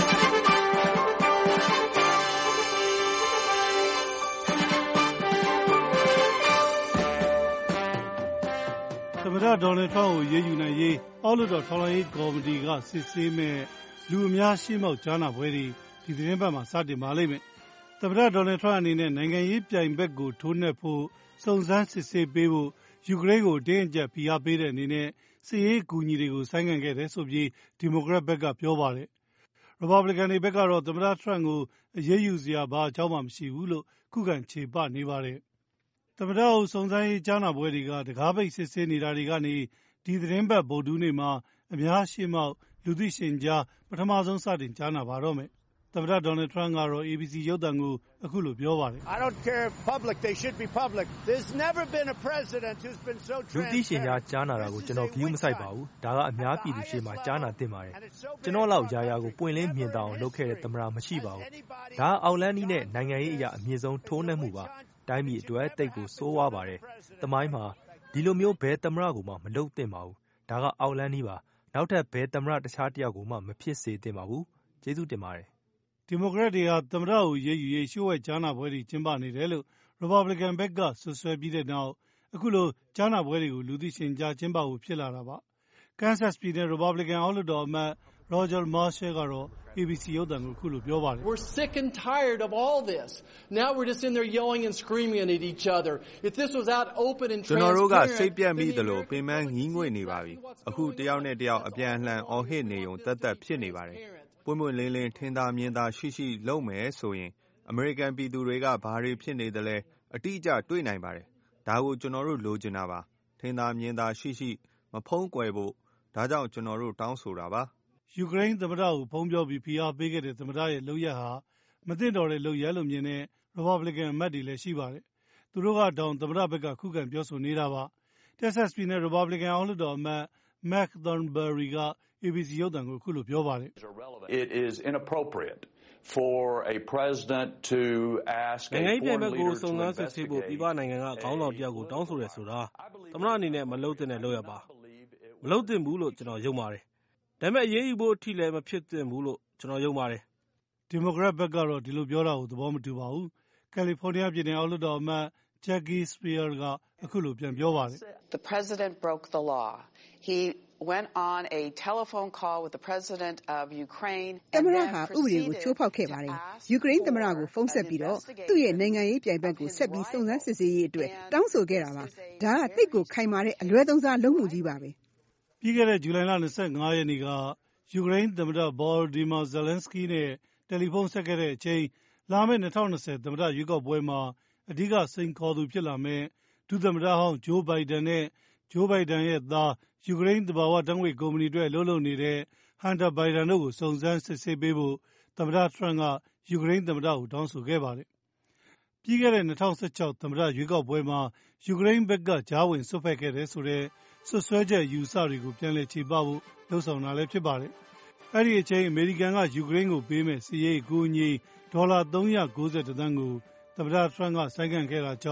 သမ္မတဒေါ်နယ်ထရမ့်ကိုရေးယူနိုင်ရေးအောက်လွှတ်တော်ထောက်လှမ်းရေးကော်မတီကစစ်ဆေးမဲ့လူအများရှေ့မှောက်ကြားနာပွဲတွေဒီသတင်းပတ်မှာစတင်ပါလိမ့်မယ်။သမ္မတဒေါ်နယ်ထရမ့်အနေနဲ့နိုင်ငံရေးပြိုင်ဘက်ကိုထိုးနှက်ဖို့စုံစမ်းစစ်ဆေးပေးဖို့ယူကရိန်းကိုတင်းကျပ်ဖိအားပေးတဲ့အနေနဲ့စစ်ရေးအကူအညီတွေကိုဆိုင်းငံ့ခဲ့တယ်ဆိုပြီးဒီမိုကရက်ဘက်ကပြောပါတယ်။ Republican တွေဘက်ကတော့သမ္မတထရမ့်ကိုအရေးယူစရာဘာအကြောင်းမှမရှိဘူးလို့ခုခံချေပနေပါတယ်။သမ္မတကိုစုံစမ်းရေးကြားနာပွဲတွေကတကားပိတ်စစ်ဆေးနေတာတွေကနေဒီသတင်းပတ်ဗုဒ္ဓဟူးနေ့မှာအများရှေ့မှောက်လူသိရှင်ကြားပထမဆုံးစတင်ကြားနာပါတော့မယ်။သမ္မတဒေါ်နယ်ထရမ့်ကတော့ A B C ရုပ်သံကိုအခုလိုပြောပါတယ်။ I don't care if public they should be public. There's never been a president who's been so transparent. လူသိရှင်ကြားကြားနာတာကိုကျွန်တော်ဂရုမစိုက်ပါဘူး။ဒါကအများပြည်သူရှေ့မှာကြားနာသင့်ပါတယ်။ကျွန်တော်လောက်ယာယာကိုပွင့်လင်းမြင်သာအောင်လုပ်ခဲ့တဲ့သမ္မတမရှိပါဘူး။ဒါအောက်လန်းနီးနဲ့နိုင်ငံရေးအရာအမြင့်ဆုံးထိုးနှက်မှုပါ။တိုင်းပြည်အတွက်တိတ်ကိုစိုးဝါးပါတယ်။သမိုင်းမှာဒီလိုမျိုးဘယ်သမ္မတကိုမှမလုပ်သင့်ပါဘူး။ဒါကအောက်လန်းနီးပါ။နောက်ထပ်ဘယ်သမ္မတတခြားတယောက်ကိုမှမဖြစ်စေသင့်ပါဘူး။ကျေးဇူးတင်ပါတယ်။ဒီမိုကရက်တွေဟာသမ္မတကိုရေးယူရေးလျှို့ဝှက်ကြားနာပွဲတွေကျင်းပနေတယ်လို့ Republican ဘက်ကဆွဆွဲပြီးတဲ့နောက်အခုလိုကြားနာပွဲတွေကိုလူသိရှင်ကြားကျင်းပဖို့ဖြစ်လာတာပါ။ Kansas ပြည်နယ် Republican အောက်လွှတ်တော်အမတ် Roger Marshall ကတော့ A B C ရုပ်သံကိုအခုလိုပြောပါတယ်။ We're sick and tired of all this. Now we're just in there yelling and screaming at each other. If this was out open and transparent ကျွန်တော်တို့ကစိတ်ပြတ်မိသလိုပင်ပန်းငီးငွေ့နေပါပြီ။အခုတယောက်နဲ့တယောက်အပြန်အလှန်အော်ဟစ်နေုံတက်တက်ဖြစ်နေပါတယ်။ပွင့်ပွင့်လင်းလင်းထင်သာမြင်သာရှိရှိလုပ်မယ်ဆိုရင်အမေရိကန်ပြည်သူတွေကဘာတွေဖြစ်နေသလဲအတိအကျတွေ့နိုင်ပါတယ်။ဒါကိုကျွန်တော်တို့လိုချင်တာပါ။ထင်သာမြင်သာရှိရှိမဖုံးကွယ်ဖို့ဒါကြောင့်ကျွန်တော်တို့တောင်းဆိုတာပါ။ယူကရိန်းသမ္မတကိုဖုံးပြောပြီးဖိအားပေးခဲ့တဲ့သမ္မတရဲ့လုပ်ရပ်ဟာမသင့်တော်တဲ့လုပ်ရပ်လို့မြင်တဲ့ Republican အမတ်တွေလည်းရှိပါတယ်။သူတို့ကတောင်သမ္မတဘက်ကခုခံပြောဆိုနေတာပါ။ Texas ပြည်နယ် Republican အောက်လွှတ်တော်အမတ် Mac Thornberry က A B C ရုပ်သံကိုအခုလိုပြောပါတယ်။ It is inappropriate for a president to ask a foreign leader to investigate နိုင်ငံရေးပြိုင်ဘက်ကိုစုံစမ်းစစ်ဆေးဖို့ပြည်ပနိုင်ငံကခေါင်းဆောင်တယောက်ကိုတောင်းဆိုတယ်ဆိုတာသမ္မတအနေနဲ့မလုပ်သင့်တဲ့လုပ်ရပ်ပါ။မလုပ်သင့်ဘူးလို့ကျွန်တော်ယုံပါတယ်။ဒါပေမဲ့အရေးယူဖို့အထိလည်းမဖြစ်သင့်ဘူးလို့ကျွန်တော်ယုံပါတယ်။ဒီမိုကရက်ဘက်ကတော့ဒီလိုပြောတာကိုသဘောမတူပါဘူး။ ကယ်လီဖိုးနီးယားပြည်နယ်အောက်လွှတ်တော်အမတ် Jackie Speier ကအခုလိုပြန်ပြောပါတယ်။ The president broke the law. He went on a telephone call with the president of Ukraine. သမ္မတဟာဥပဒေကိုချိုးဖောက်ခဲ့ပါတယ်။ယူကရိန်းသမ္မတကိုဖုန်းဆက်ပြီးတော့သူ့ရဲ့နိုင်ငံရေးပြိုင်ဘက်ကိုဆက်ပြီးစုံစမ်းစစ်ဆေးရေးအတွက်တောင်းဆိုခဲ့တာပါ။ဒါကတိတ်ကိုခိုင်မာတဲ့အလွဲသုံးစားလုံးမှုကြီးပါပဲ။ပြီးခဲ့တဲ့ဇူလိုင်လ၂၅ရက်နေ့ကယူကရိန်းသမ္မတ Volodymyr Zelensky နဲ့တယ်လီဖုန်းဆက်ခဲ့တဲ့အချိန်လာမယ့်၂၀၂၀သမ္မတရွေးကောက်ပွဲမှာအဓိကစိန်ခေါ်သူဖြစ်လာမယ့်ဒုသမ္မတဟောင်းဂျိုးဘိုင်ဒန်နဲ့ဂျိုးဘိုင်ဒန်ရဲ့သားယူကရိန်းသဘာဝဓာတ်ငွေ့ကုမ္ပဏီအတွက်လုပ်လုပ်နေတဲ့ဟန်တာဘိုင်ဒန်တို့ကိုစုံစမ်းစစ်ဆေးပေးဖို့သမ္မတထရမ့်ကယူကရိန်းသမ္မတကိုတောင်းဆိုခဲ့ပါတယ်။ပြီးခဲ့တဲ့၂၀၁၆သမ္မတရွေးကောက်ပွဲမှာယူကရိန်းဘက်ကကြားဝင်စွက်ဖက်ခဲ့တယ်ဆိုတဲ့ဆွဆွဲချက်ယူဆတွေကိုပြန်လည်ခြေပဖို့လှုံ့ဆော်တာလည်းဖြစ်ပါတယ်။အဲ့ဒီအချိန်အမေရိကန်ကယူကရိန်းကိုပေးမဲ့စစ်ရေးအကူအညီဒေါ်လာ၃၉၁သန်းကိုသမ္မတထရမ့်ကဆိုင်းငံ့ခဲ့တာကြောင့်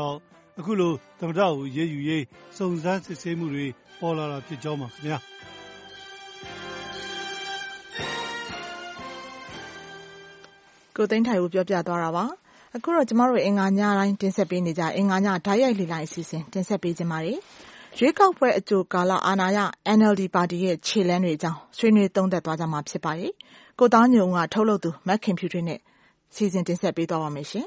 အခုလိုသမ္မတကိုရေးယူရေးစုံစမ်းစစ်ဆေးမှုတွေပေါ်လာတာဖြစ်ကြောင်းပါခင်ဗျာကိုသိန်းထိုင်ကိုပြောပြသွားတာပါအခုတော့ကျမတို့အင်္ဂါညတိုင်းတင်ဆက်ပေးနေကြအင်္ဂါညဓာတ်ရိုက်လေ့လာအစီအစဉ်တင်ဆက်ပေးခြင်းပါတယ်ရွေးကောက်ပွဲအကြိုကာလအာဏာရ N L D ပါတီရဲ့ခြေလှမ်းတွေအကြောင်းဆွေးနွေးသုံးသပ်သွားကြမှာဖြစ်ပါတယ်ကိုသားညုံကထုတ်လုပ်သူမက်ခင်ဖြူထွေးနဲ့စီစဉ်တင်ဆက်ပေးသွားပါမယ်ရှင်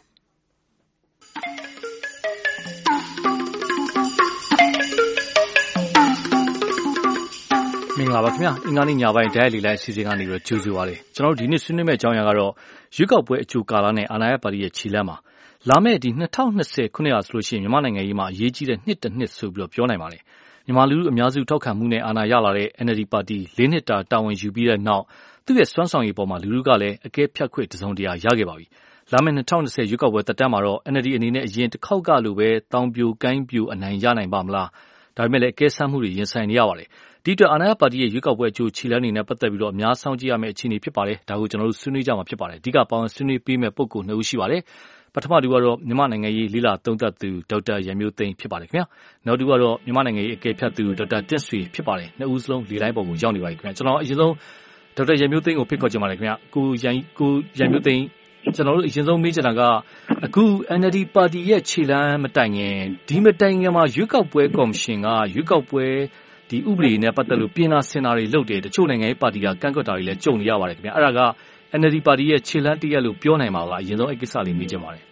မင်္ဂလာပါခင်ဗျာအင်္ဂါနေ့ညပိုင်းဓာတ်ရိုက်လေ့လာအစီအစဉ်ကနေပြီးကြိုဆိုပါရစေကျွန်တော်တို့ဒီနေ့ဆွေးနွေးမယ့်အကြောင်းအရာကတော့ရွေးကောက်ပွဲအကြိုကာလနဲ့အာဏာရပါတီရဲ့ခြေလှမ်းပါလာမယ့်ဒီနှစ်ထောင်နှစ်ဆယ်ခုနှစ်ရာဆိုလို့ရှိရင်မြန်မာနိုင်ငံရေးမှာအရေးကြီးတဲ့နှစ်တစ်နှစ်ဆိုပြီးတော့ပြောနိုင်ပါလေမြန်မာလူထုအများစုထောက်ခံမှုနဲ့အာဏာရလာတဲ့ N L D ပါတီလေးနှစ်တာတာဝန်ယူပြီးတဲ့နောက်သူ့ရဲ့စွမ်းဆောင်ရည်ပေါ်မှာလူထုကလည်းအကဲဖြတ်ခွင့်တစုံတရာရခဲ့ပါပြီလာမယ့်နှစ်ထောင်နှစ်ဆယ်ရွေးကောက်ပွဲတက်တန်းမှာတော့ N L D အနေနဲ့အရင်တစ်ခေါက်ကလိုပဲတောင်ပြိုကိုင်းပြိုအနိုင်ရနိုင်ပါမလားဒါပေမဲ့လည်းအကဲဆန်းမှုတွေရင်ဆိုင်နေရပါတယ်ဒီအတွက်အာဏာရပါတီရဲ့ရွေးကောက်ပွဲအကျိုးခြေလှမ်းတွေနဲ့ပတ်သက်ပြီးတော့အများဆောင်ကြည့်ရမယ့်အခြေအနေဖြစ်ပါတယ်ဒါကိုကျွန်တော်တို့ဆွေးနွေးကြမှာဖြစ်ပါတယ်အဓိကပေါင်းဆွေးနွေးပေးမယ့်ပုဂ္ဂိုလ်နှစ်ဦးရှိပါတယ်ပထမတူကတော့မြန်မာနိုင်ငံရေးလေးလာသုံးသပ်သူဒေါက်တာရန်မျိုးသိန်းဖြစ်ပါတယ်ခင်ဗျာနောက်တူကတော့မြန်မာနိုင်ငံရေးအကဲဖြတ်သူဒေါက်တာတင့်ဆွေဖြစ်ပါတယ်နှစ်ဦးစလုံးလေးတိုင်းပုံကိုရောက်နေပါပြီခင်ဗျာကျွန်တော်အရင်ဆုံးဒေါက်တာရန်မျိုးသိန်းကိုဖိတ်ခေါ်ချင်ပါတယ်ခင်ဗျာကိုရန်ကိုရန်မျိုးသိန်းကျွန်တော်တို့အရင်ဆုံးမေးချင်တာကအခု N L D ပါတီရဲ့ခြေလှမ်းမတိုင်ခင်ဒီမတိုင်ခင်မှာရွေးကောက်ပွဲကော်မရှင်ကရွေးကောက်ပွဲဒီဥပဒေနဲ့ပတ်သက်လို့ပြင်လာဆင်တာတွေလုပ်တယ်တချို့နိုင်ငံရေးပါတီကကန့်ကွက်တာတွေလည်းကြုံနေရပါတယ်ခင်ဗျာအဲ့ဒါက N L D ပါတီရဲ့ခြေလှမ်းတရက်လို့ပြောနိုင်မှာလားအရင်ဆုံးအဲ့ကိစ္စလေးမေးချင်ပါတယ်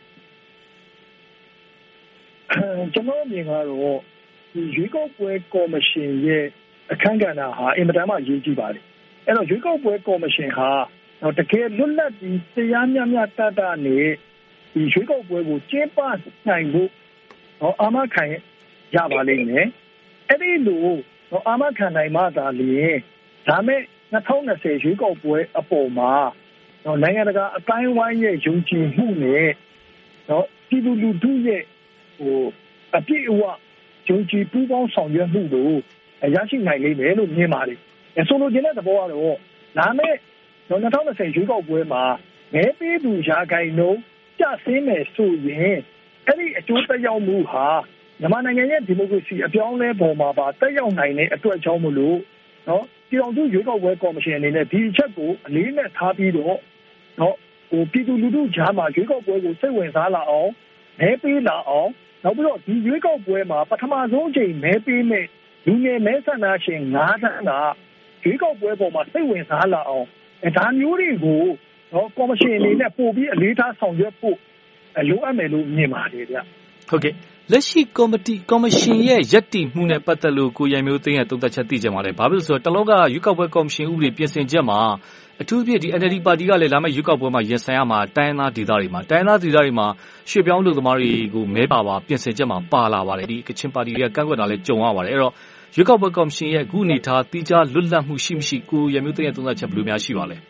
ကျွန်တော်မြင်ကတော့ဒီရွေးကောက်ပွဲကော်မရှင်ရဲ့အခမ်းကဏ္ဍဟာအင်မတန်မှအရေးကြီးပါတယ်အဲ့တော့ရွေးကောက်ပွဲကော်မရှင်ဟာတကယ်လွတ်လပ်ပြီးတရားမျှမျှတတနဲ့ဒီရွေးကောက်ပွဲကိုကျင်းပနိုင်ဖို့အာမခံရပါလိမ့်မယ်အဲ့ဒီလိုအာမခံနိုင်မှသာလျှင်ဒါမဲ့နှစ်ထောင်နှစ်ဆယ်ရွေးကောက်ပွဲအပေါ်မှာနိုင်ငံတကာအတိုင်းအဝိုင်းရဲ့ယုံကြည်မှုနဲ့နော်ပြည်သူလူထုရဲ့ဟိုအပြည့်အဝယုံကြည်ပူးပေါင်းဆောင်ရွက်မှုတို့ရရှိနိုင်လိမ့်မယ်လို့မြင်ပါတယ်။ဆိုလိုချင်တဲ့သဘောကတော့ဒါမဲ့နှစ်ထောင်နှစ်ဆယ်ရွေးကောက်ပွဲမှာမဲပေးသူရာခိုင်နှုန်းကျဆင်းမယ်ဆိုရင်အဲ့ဒီအကျိုးသက်ရောက်မှုဟာမြန်မာနိုင်ငံရဲ့ဒီမိုကရေစီအပြောင်းအလဲပေါ်မှာပါတက်ရောက်နိုင်တဲ့အတွက်ကြောင့်မလို့နော်ပြည်တော်စုရွေးကောက်ပွဲကော်မရှင်အနေနဲ့ဒီအချက်ကိုအလေးနဲ့ထားပြီးတော့နော်ဟိုပြည်သူလူထုကြားမှာရွေးကောက်ပွဲကိုစိတ်ဝင်စားလာအောင်မဲပေးလာအောင်နောက်ပြီးတော့ဒီရွေးကောက်ပွဲမှာပထမဆုံးအချိန်မဲပေးမဲ့လူငယ်မဲဆန္ဒရှင်ငါးသန်းကရွေးကောက်ပွဲပေါ်မှာစိတ်ဝင်စားလာအောင်ဒါမျိုးတွေကိုနော်ကော်မရှင်အနေနဲ့ပို့ပြီးအလေးထားဆောင်ရွက်ဖို့လိုအပ်မယ်လို့မြင်ပါတယ်ဗျဟုတ်ကဲ့လက်ရှိကော်မတီကော်မရှင်ရဲ့ယက်တီမှုနဲ့ပတ်သက်လို့ကိုရန်မျိုးသိန်းရဲ့သုံးသပ်ချက်သိကြပါလေဘာဖြစ်လို့ဆိုတော့တလောကရွေးကောက်ပွဲကော်မရှင်ဥပဒေပြင်ဆင်ချက်မှာအထူးဖြင့်ဒီ N L D ပါတီကလည်းလာမယ့်ရွေးကောက်ပွဲမှာရင်ဆိုင်ရမှာတိုင်းသားဒေသတွေမှာတိုင်းသားဒေသတွေမှာရွှေပြောင်းလူသမားတွေကိုမဲပါပါပြင်ဆင်ချက်မှာပါလာပါတယ်ဒီကချင်ပါတီတွေကကန့်ကွက်တာလည်းကြုံရပါတယ်အဲ့တော့ရွေးကောက်ပွဲကော်မရှင်ရဲ့အခုအနေထားတိကျလွတ်လပ်မှုရှိမရှိကိုရန်မျိုးသိန်းရဲ့သုံးသပ်ချက်ဘယ်လိုများရှိပါလဲ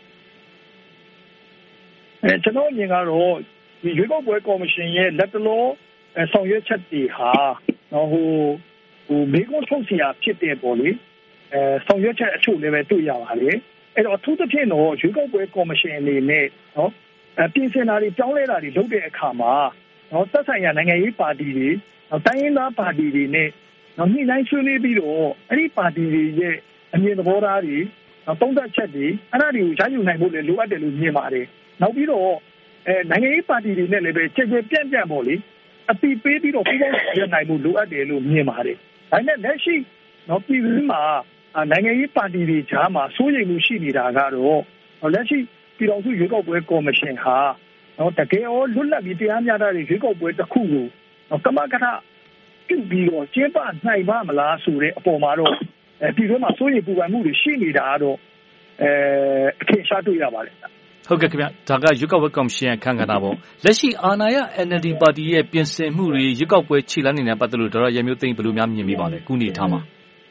အဲကျွန်တော်မြင်ကတော့ဒီရွေးကောက်ပွဲကော်မရှင်ရဲ့လက်တလောဆောင်ရွက်ချက်တွေဟာဟိုဟိုမေကွန်ထုတ်စီယာဖြစ်တဲ့ပေါ်လေအဲဆောင်ရွက်ချက်အချို့လည်းပဲတွေ့ရပါတယ်အဲ့တော့အထူးသဖြင့်တော့ရွေးကောက်ပွဲကော်မရှင်အနေနဲ့နော်အပြင်ဆင်တာတွေပြောင်းလဲတာတွေလုပ်တဲ့အခါမှာနော်သက်ဆိုင်ရာနိုင်ငံရေးပါတီတွေတိုင်းရင်းသားပါတီတွေနဲ့နော်ညှိနှိုင်းဆွေးနွေးပြီးတော့အဲ့ဒီပါတီတွေရဲ့အမြင်သဘောထားတွေသုံးသပ်ချက်တွေအဲ့ဒါတွေကိုရယူနိုင်ဖို့လည်းလိုအပ်တယ်လို့မြင်ပါတယ်နောက်ပြီးတော့အဲနိုင်ငံရေးပါတီတွေနဲ့လည်းပဲကြည်ကြည်ပြန့်ပြန့်ပေါ့လေအပီပေးပြီးတော့ပြည်ပေါင်းရနိုင်မှုလိုအပ်တယ်လို့မြင်ပါတယ်ဒါနဲ့လက်ရှိနော်ပြည်သူမှာနိုင်ငံရေးပါတီတွေကြားမှာစိုးရိမ်မှုရှိနေတာကတော့လက်ရှိပြည်တော်စုရွေးကောက်ပွဲကော်မရှင်ဟာနော်တကယ်ရောလွတ်လပ်ပြီးတရားမျှတတဲ့ရွေးကောက်ပွဲတစ်ခုကိုကမကထပြုပြီးတော့ကျင်းပနိုင်ပါမလားဆိုတဲ့အပေါ်မှာတော့ပြည်သူမှာစိုးရိမ်ပူပန်မှုတွေရှိနေတာကတော့အဲအထင်ရှားတွေ့ရပါတယ်ဟုတ်ကဲ့ခင်ဗျဒါကရွေးကောက်ပွဲကော်မရှင်အခမ်းကဏ္ဍပေါ့လက်ရှိအာဏာရ N L D ပါတီရဲ့ပြင်ဆင်မှုတွေရွေးကောက်ပွဲခြေလှမ်းနေနဲ့ပတ်သက်လို့ဒေါက်တာရန်မျိုးသိန်းဘယ်လိုများမြင်မိပါလဲခုနေထားမှာ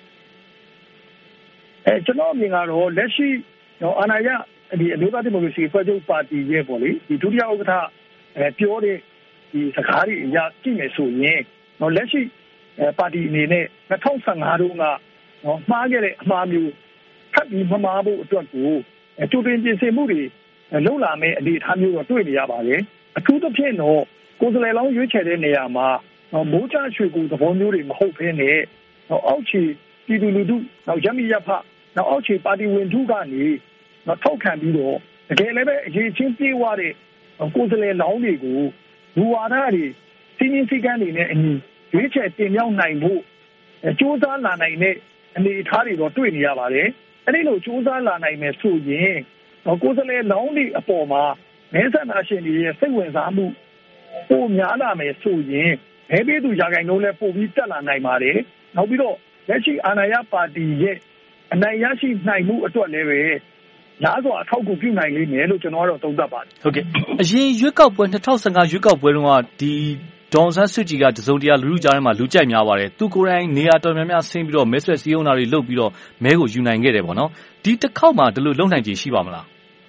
အဲကျွန်တော်မြင်ကတော့လက်ရှိနော်အာဏာရဒီအမျိုးသားဒီမိုကရေစီဖွဲ့ချုပ်ပါတီရဲ့ပေါ့လေဒီဒုတိယဥက္ကဋ္ဌအဲပြောတဲ့ဒီစကားတွေအရကြည့်မယ်ဆိုရင်နော်လက်ရှိပါတီအနေနဲ့၂၀၁၅တုန်းကနော်မှားခဲ့တဲ့အမှားမျိုးထပ်ပြီးမမှားဖို့အတွက်ကိုကြိုတင်ပြင်ဆင်မှုတွေလုံလာမဲ့အနေအထားမျိုးတော့တွေ့နေရပါတယ်အထူးသဖြင့်တော့ကိုယ်စားလှယ်လောင်းရွေးချယ်တဲ့နေရာမှာမိုးကြရွှေကူသဘောမျိုးတွေမဟုတ်ဘဲနဲ့အောက်ခြေပြည်သူလူထုနောက်ရမီရဖနောက်အောက်ခြေပါတီဝင်ထုကနေထောက်ခံပြီးတော့တကယ်လည်းပဲအရေးချင်းပြေးဝတဲ့ကိုယ်စားလှယ်လောင်းတွေကိုလူဝါဒတွေစီးရင်စည်းကမ်းတွေနဲ့အညီရွေးချယ်တင်မြှောက်နိုင်ဖို့စူးစမ်းလာနိုင်တဲ့အနေအထားတွေတော့တွေ့နေရပါတယ်။အဲဒီလိုစူးစမ်းလာနိုင်မယ်ဆိုရင်ကိုယ်စားလှယ်လောင်းတွေအပေါ်မှာမဲဆန္ဒရှင်တွေရဲ့စိတ်ဝင်စားမှုပိုများလာမယ်ဆိုရင်မဲပေးသူရာခိုင်နှုန်းလည်းပိုပြီးတက်လာနိုင်ပါတယ်။နောက်ပြီးတော့လက်ရှိအာဏာရပါတီရဲ့အနိုင်ရရှိနိုင်မှုအတွက်လည်းပဲလားစွာအထောက်အကူပြုနိုင်လိမ့်မယ်လို့ကျွန်တော်ကတော့သုံးသပ်ပါတယ်။ဟုတ်ကဲ့အရင်ရွေးကောက်ပွဲ၂၀၁၅ရွေးကောက်ပွဲတုန်းကဒီဒေါ်အောင်ဆန်းစုကြည်ကတစုံတရာလူလူကြားထဲမှာလူကြိုက်များပါတယ်။သူကိုယ်တိုင်နေရာတော်များများဆင်းပြီးတော့မဲဆွယ်စည်းရုံးတာတွေလုပ်ပြီးတော့မဲကိုယူနိုင်ခဲ့တယ်ပေါ့နော်။ဒီတစ်ခေါက်မှဒီလိုလုပ်နိုင်ခြေရှိပါမလား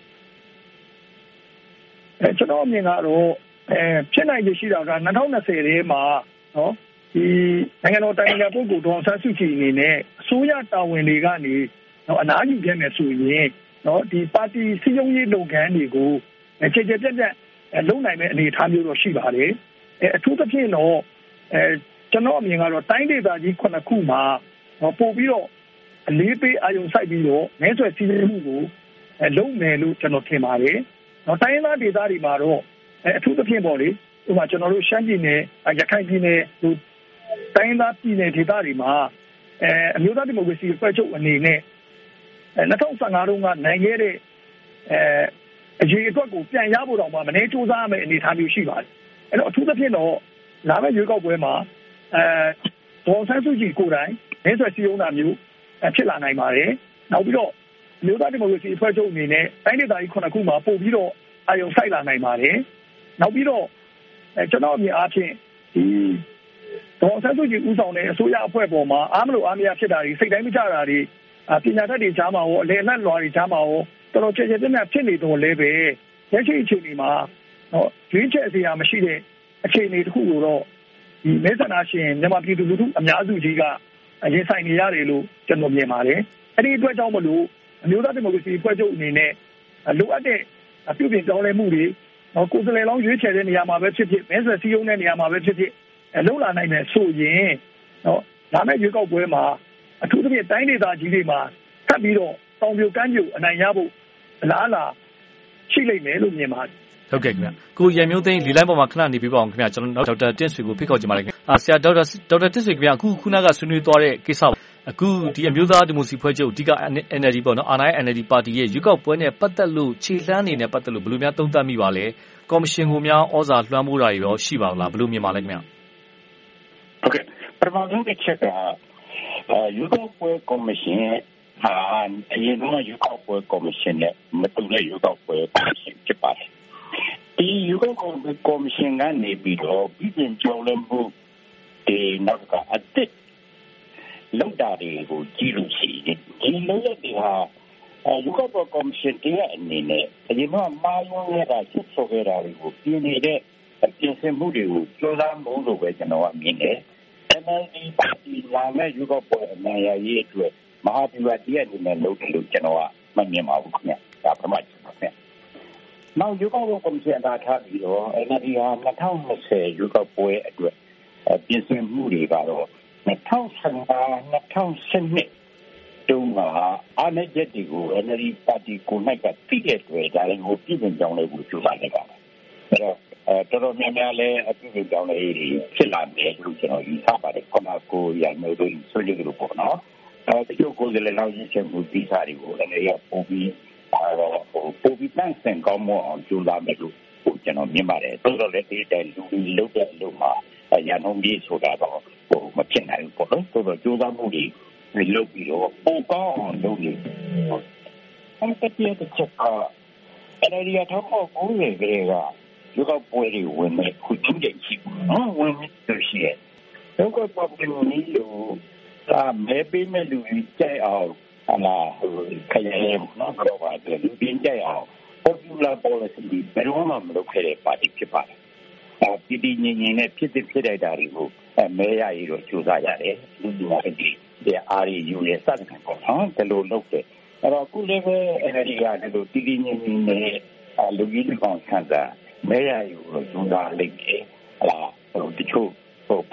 ။အဲကျွန်တော်အမြင်ကတော့အဲဖြစ်နိုင်ခြေရှိတာက၂၀၂၀ထဲမှာနော်ဒီနိုင်ငံတော်တိုင်ပင်ခံပုဂ္ဂိုလ်ဒေါ်အောင်ဆန်းစုကြည်အနေနဲ့အစိုးရတာဝန်တွေကနေနော်အနားယူခဲ့မယ်ဆိုရင်နော်ဒီပါတီစည်းရုံးရေးလုပ်ငန်းတွေကိုခြေခြေပြတ်ပြတ်လုပ်နိုင်မယ့်အနေအထားမျိုးတော့ရှိပါတယ်အဲအထူးသဖြင့်တော့အဲကျွန်တော်အမြင်ကတော့တိုင်းဒေသကြီးခုနှစ်ခုမှာပို့ပြီးတော့အလေးပေးအာရုံစိုက်ပြီးတော့မဲဆွယ်စည်းရုံးမှုကိုလုပ်မယ်လို့ကျွန်တော်ထင်ပါတယ်နော်တိုင်းဒေသဒေသတွေမှာတော့အထူးသဖြင့်ပေါ့လေဥပမာကျွန်တော်တို့ရှမ်းပြည်နယ်ရခိုင်ပြည်နယ်တို့တိုင်းဒေသပြည်နယ်ဒေသတွေမှာအဲအမျိုးသားဒီမိုကရေစီအဖွဲ့ချုပ်အနေနဲ့အဲ၂၀၁၅တုန်းကနိုင်ခဲ့တဲ့အဲအရေးအတွက်ကိုပြန်ရဖို့တော့မှမနေစူးစမ်းရမယ့်အနေအထားမျိုးရှိပါတယ်အဲ့တော့အထူးသဖြင့်တော့လာမယ့်ရွေးကောက်ပွဲမှာအဲဒေါ်ဆန်းစုကြည်ကိုယ်တိုင်မဲဆွယ်စည်းရုံးတာမျိုးဖြစ်လာနိုင်ပါတယ်နောက်ပြီးတော့မြို့သားဒီမိုကရေစီအဖွဲ့ချုပ်အနေနဲ့တိုင်းဒေသကြီးခုနှစ်ခုမှာပို့ပြီးတော့အာရုံစိုက်လာနိုင်ပါတယ်နောက်ပြီးတော့အဲကျွန်တော်အမြင်အားဖြင့်ဒီဒေါ်ဆန်းစုကြည်ဦးဆောင်တဲ့အစိုးရအဖွဲ့ပေါ်မှာအားမလို့အားမရဖြစ်တာတွေစိတ်တိုင်းမကြတာတွေပညာတတ်တွေကြားမှာရောအလယ်အလတ်လွာတွေကြားမှာရောတော်တော်ကျေကျေပြန့်ပြန့်ဖြစ်နေတော့လည်းပဲလက်ရှိအခြေအနေမှာတော့ရွေးချယ်စရာမရှိတဲ့အခြေအနေတစ်ခုကိုတော့ဒီမဲဆန္ဒရှင်မြန်မာပြည်သူလူထုအများစုကြီးကရင်ဆိုင်နေရတယ်လို့ကျွန်တော်မြင်ပါတယ်။အဲဒီအတွက်ကြောင့်မလို့အမျိုးသားဒီမိုကရေစီအဖွဲ့ချုပ်အနေနဲ့လိုအပ်တဲ့ပြုပြင်ပြောင်းလဲမှုတွေကိုယ်စားလှယ်လောင်းရွေးချယ်တဲ့နေရာမှာပဲဖြစ်ဖြစ်မဲဆွယ်စည်းရုံးတဲ့နေရာမှာပဲဖြစ်ဖြစ်လုံလာနိုင်မယ်ဆိုရင်တော့ဒါမဲ့ရွေးကောက်ပွဲမှာအထူးသဖြင့်တိုင်းဒေသကြီးတွေမှာထပ်ပြီးတော့တောင်ပြိုကမ်းပြိုအနိုင်ရဖို့အလားအလာရှိလိမ့်မယ်လို့မြင်ပါတယ်ဟုတ်ကဲ့ခင်ဗျကိုရန်မျိုးသိန်းဒီလိုင်းပေါ်မှာခဏနေပြပါအောင်ခင်ဗျကျွန်တော်ဒေါက်တာတင့်ဆွေကိုဖိတ်ခေါ်ချင်ပါတယ်ခင်ဗျအာဆရာဒေါက်တာဒေါက်တာတင့်ဆွေခင်ဗျအခုခုနကဆွေးနွေးသွားတဲ့ကိစ္စအခုဒီအမျိုးသားဒီမိုကရေစီဖွဲ့ချုပ်အဓိက အန် အယ်လ် ဒီ ပေါ့နော်အာဏာရ အန် အယ်လ် ဒီ ပါတီရဲ့ရွေးကောက်ပွဲနဲ့ပတ်သက်လို့ခြေလှမ်းနေနဲ့ပတ်သက်လို့ဘယ်လိုများသုံးသပ်မိပါလဲကော်မရှင်ကများဩဇာလွှမ်းမိုးတာတွေရောရှိပါလားဘယ်လိုမြင်ပါလဲခင်ဗျဟုတ်ကဲ့ပထမဆုံးတစ်ချက်ကရွေးကောက်ပွဲကော်မရှင်ဟာအရင်ကရွေးကောက်ပွဲကော်မရှင်နဲ့မတူတဲ့ရွေးကောက်ပွဲကော်မရှင်ဖြစ်ပါတယ်ဒီရွေးကောက်ပွဲကော်မရှင်ကနေပြီးတော့ပြည်ပြင်ကျော်လွန်မှုဒီနောက်ကအတစ်လောက်တာတွေကိုကြည့်လို့ရှိရင်ဒီလိုရတဲ့ဟာရွေးကောက်ပွဲကော်မရှင်ရဲ့အနေနဲ့အရင်ကမာယုံရတာချုပ်ဆိုခဲ့တာတွေကိုပြင်နေတဲ့ပြင်ဆင်မှုတွေကိုကြိုးစားမှုလို့ပဲကျွန်တော်ကမြင်တယ်။ အန် အယ်လ် ဒီ ပါတီလာမဲ့ရွေးကောက်ပွဲအနိုင်ရရေးအတွက်မဟာဗျူဟာတည်းအနေနဲ့လုပ်တယ်လို့ကျွန်တော်ကမမြင်ပါဘူးခင်ဗျ။ဒါပထမချက်ပါခင်ဗျ။နောက်ရွေးကောက်ပွဲကော်မရှင်အားထားပြီးတော့ အန် အယ်လ် ဒီ ဟာ၂၀၂၀ရွေးကောက်ပွဲအတွက်ပြင်ဆင်မှုတွေကတော့၂၀၁၅ ၂၀၁၂တုန်းကအားနည်းချက်တွေကို အန် အယ်လ် ဒီ ပါတီကိုနိုင်ကသိတဲ့အတွက်ဒါလည်းကိုပြည်ပြင်ကြောင်းလေးကိုကြိုးစားနေပါတယ်။အဲတော့အဲတော်တော်များများလည်းအပြည့်အစုံကြောင်းလေးဖြစ်လာတယ်လို့ကျွန်တော်ယူဆပါတယ်ခဏကိုရမျိုးတို့ဆွေးနွေးကြလို့ပေါ့နော်အဲဒီကိုကိုယ်လည်းလောက်ရင်းချက်မှုဒီစားတွေကိုလည်းရပုံပြီးအဲတော့ပုံပြီးတန်းစင်ကောင်းမအောင်ကြိုးစားမယ်လို့ကျွန်တော်မြင်ပါတယ်တော်တော်လည်းဒီတိုင်လူလုံးတဲ့လူမှာရန်ကုန်ပြည်ဆိုတာတော့ဟိုမဖြစ်နိုင်ဘူးပေါ့နော်တော်တော်ကြိုးစားမှုတွေလုပ်ပြီးတော့ပုံကောင်းအောင်လုပ်နေအဲ့တည်းတစ်ချက်ကအဲ့ဒီအထောက်အကူတွေကလေးကရွေးကောက်ပွဲတွေဝင်မဲ့ခုချင်းချင်းရှိဘူးနော်ဝင်လို့ရှိရဲ့ရွေးကောက်ပွဲနည်းလို့ဒါမဲပေးမဲ့လူကြီးကြိုက်အောင်အလားခရီးနော်တော့ပါတယ်လူပြင်းကြိုက်အောင် popular policy ဘယ်တော့မှမလုပ်ခဲ့တဲ့ပါတီဖြစ်ပါတယ်။ဒါပြည်ပြည်ငြိမ်ငြိမ်နဲ့ဖြစ်ဖြစ်ဖြစ်လိုက်တာတွေကိုမဲရရတော့ကြိုးစားရတယ်လူလူကဒီဒီအားရယူရစတဲ့ပေါ့နော်ဒီလိုလုပ်တယ်အဲ့တော့ခုလည်းပဲ အန် အယ်လ် ဒီ ကဒီလိုပြည်ပြည်ငြိမ်ငြိမ်နဲ့လူကြီးတွေကောင်ဆန်းတာမဲရယူလို့ကြိုးစားလိုက်တယ်ဟလာဟိုတချို့ဟို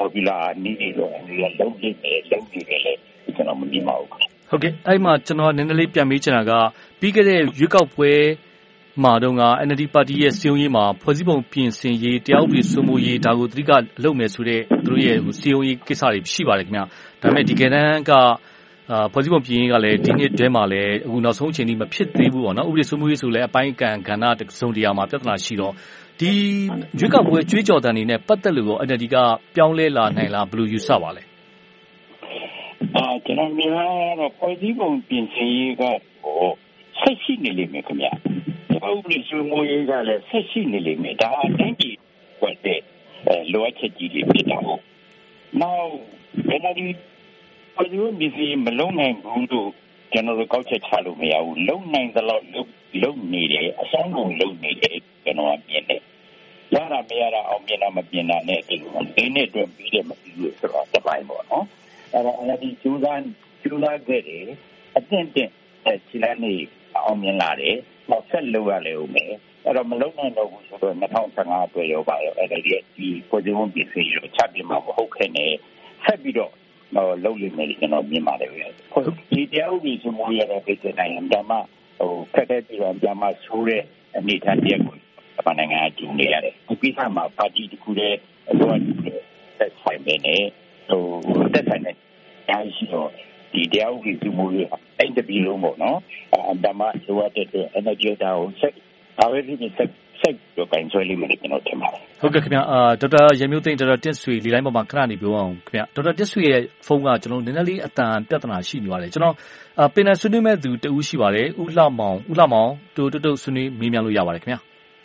popular နေတော့အမျိုးလုံးလိမ့်မယ်လုံးနေတယ်လေကျွန်တော်မမြင်ပါဘူးဟုတ်ကဲ့အဲ့မှာကျွန်တော်နည်းနည်းလေးပြန်မေးချင်တာကပြီးခဲ့တဲ့ရွေးကောက်ပွဲမှာတော့က N L D ပါတီရဲ့စီယုံရေးမှာဖွဲ့စည်းပုံပြင်ဆင်ရေးတရားဥပဒေစိုးမိုးရေးဒါကိုအဓိကအလုပ်မယ်ဆိုတဲ့သူတို့ရဲ့စီယုံရေးကိစ္စတွေရှိပါတယ်ခင်ဗျာဒါပေမဲ့ဒီကနေ့ကအာဖွဲ့စည်းပုံပြင်ရေးကလည်းဒီနှစ်တည်းမှာလည်းအခုနောက်ဆုံးအချိန်ထိမဖြစ်သေးဘူးပေါ့နော်ဥပဒေစိုးမိုးရေးဆိုလည်းအပိုင်းကံကဏ္ဍတစ်စုံတရာမှာပြဿနာရှိတော့ဒီရွေးကောက်ပွဲကြွေးကြော်တန်တွေနဲ့ပတ်သက်လို့ N L D ကပြောင်းလဲလာနိုင်လားဘယ်လိုယူဆပါလဲအာကျွန်တော်မြင်ရတော့ဖွဲ့စည်းပုံပြင်ဆင်ရေးကဟိုဆက်ရှိနေလိမ့်မယ်ခင်ဗျာဥပဒေစိုးမိုးရေးကလည်းဆက်ရှိနေလိမ့်မယ်ဒါအတိုင်းကြီးဝတ်တဲ့လိုအပ်ချက်ကြီးတွေဖြစ်တာဟုတ်နောက် N L D ဖွဲ့စည်းပုံပြင်ဆင်ရေးမလုံးနိုင်ဘူးလို့ကျွန်တော်တို့ကောက်ချက်ချလို့မရဘူးလုံးနိုင်သလောက်လုံးနေတယ်အဆောင်ကုန်လုံးနေတယ်ကျွန်တော်မြင်တယ်ရတာမရတာအောင်မြင်တာမမြင်တာနဲ့ဒီလိုဒီနေ့အတွက်ပြီးတယ်မပြီးဘူးဆိုတော့တပိုင်းပေါ့နော်အဲ့တော့ N L D ကျူးစားကျူးစားခဲ့တယ်အတင်းတင်းခြေလမ်းနေအောင်မြင်လာတယ်နောက်ဆက်လို့ရလေဦးမယ်အဲ့တော့မလုံးနိုင်တော့ဘူးဆိုတော့၂၀၁၅အတွက်ရောပါရောအဲ့ဒါဒီဒီကိုဒီဝန်ပြင်ဆင်ရချပြမှာမဟုတ်ခဲ့နဲ့ဆက်ပြီးတော့တော့လုံးလိမ့်မယ်ကျွန်တော်မြင်ပါတယ်ဗျဒီတရားဥပဒေစိုးမိုးရေးတဲ့ပြည်နိုင်ငံဓမ္မဟိုခက်တဲ့ပြည်တော်ဓမ္မဆိုးတဲ့အနေအထားတရားကိုဗမာနိုင်ငံကျူနေရတယ်ဒီကိစ္စမှာပါတီတစ်ခုတည်းတော့သက်ဆိုင်နေတယ်ဟိုသက်ဆိုင်နေတိုင်းရှိတော့ဒီတရားဥပဒေစိုးမိုးရေးအဲ့ဒီပြည်လုံးပေါ့နော်ဓမ္မဆိုရတဲ့ energy တာကိုဆက်အားရည်နဲ့ဆက်ဆက်တော့ကန်ဆွဲလိမ့်မယ်ကျွန်တော်ထင်ပါတယ်ဟုတ်ကဲ့ခင်ဗျာအာဒေါက်တာရမျိုးသိန်းဒေါက်တာတက်ဆွေဒီတိုင်းပေါ်မှာခဏနေပြောအောင်ခင်ဗျာဒေါက်တာတက်ဆွေရဲ့ဖုန်းကကျွန်တော်နည်းနည်းလေးအတန်ပြဿနာရှိနေပါတယ်ကျွန်တော်အာပင်နယ်ဆွေးနွေးမဲ့သူတဦးရှိပါတယ်ဦးလှမောင်ဦးလှမောင်တူတူတူဆွေးနွေးမေးမြန်းလို့ရပါတယ်ခင်ဗျာ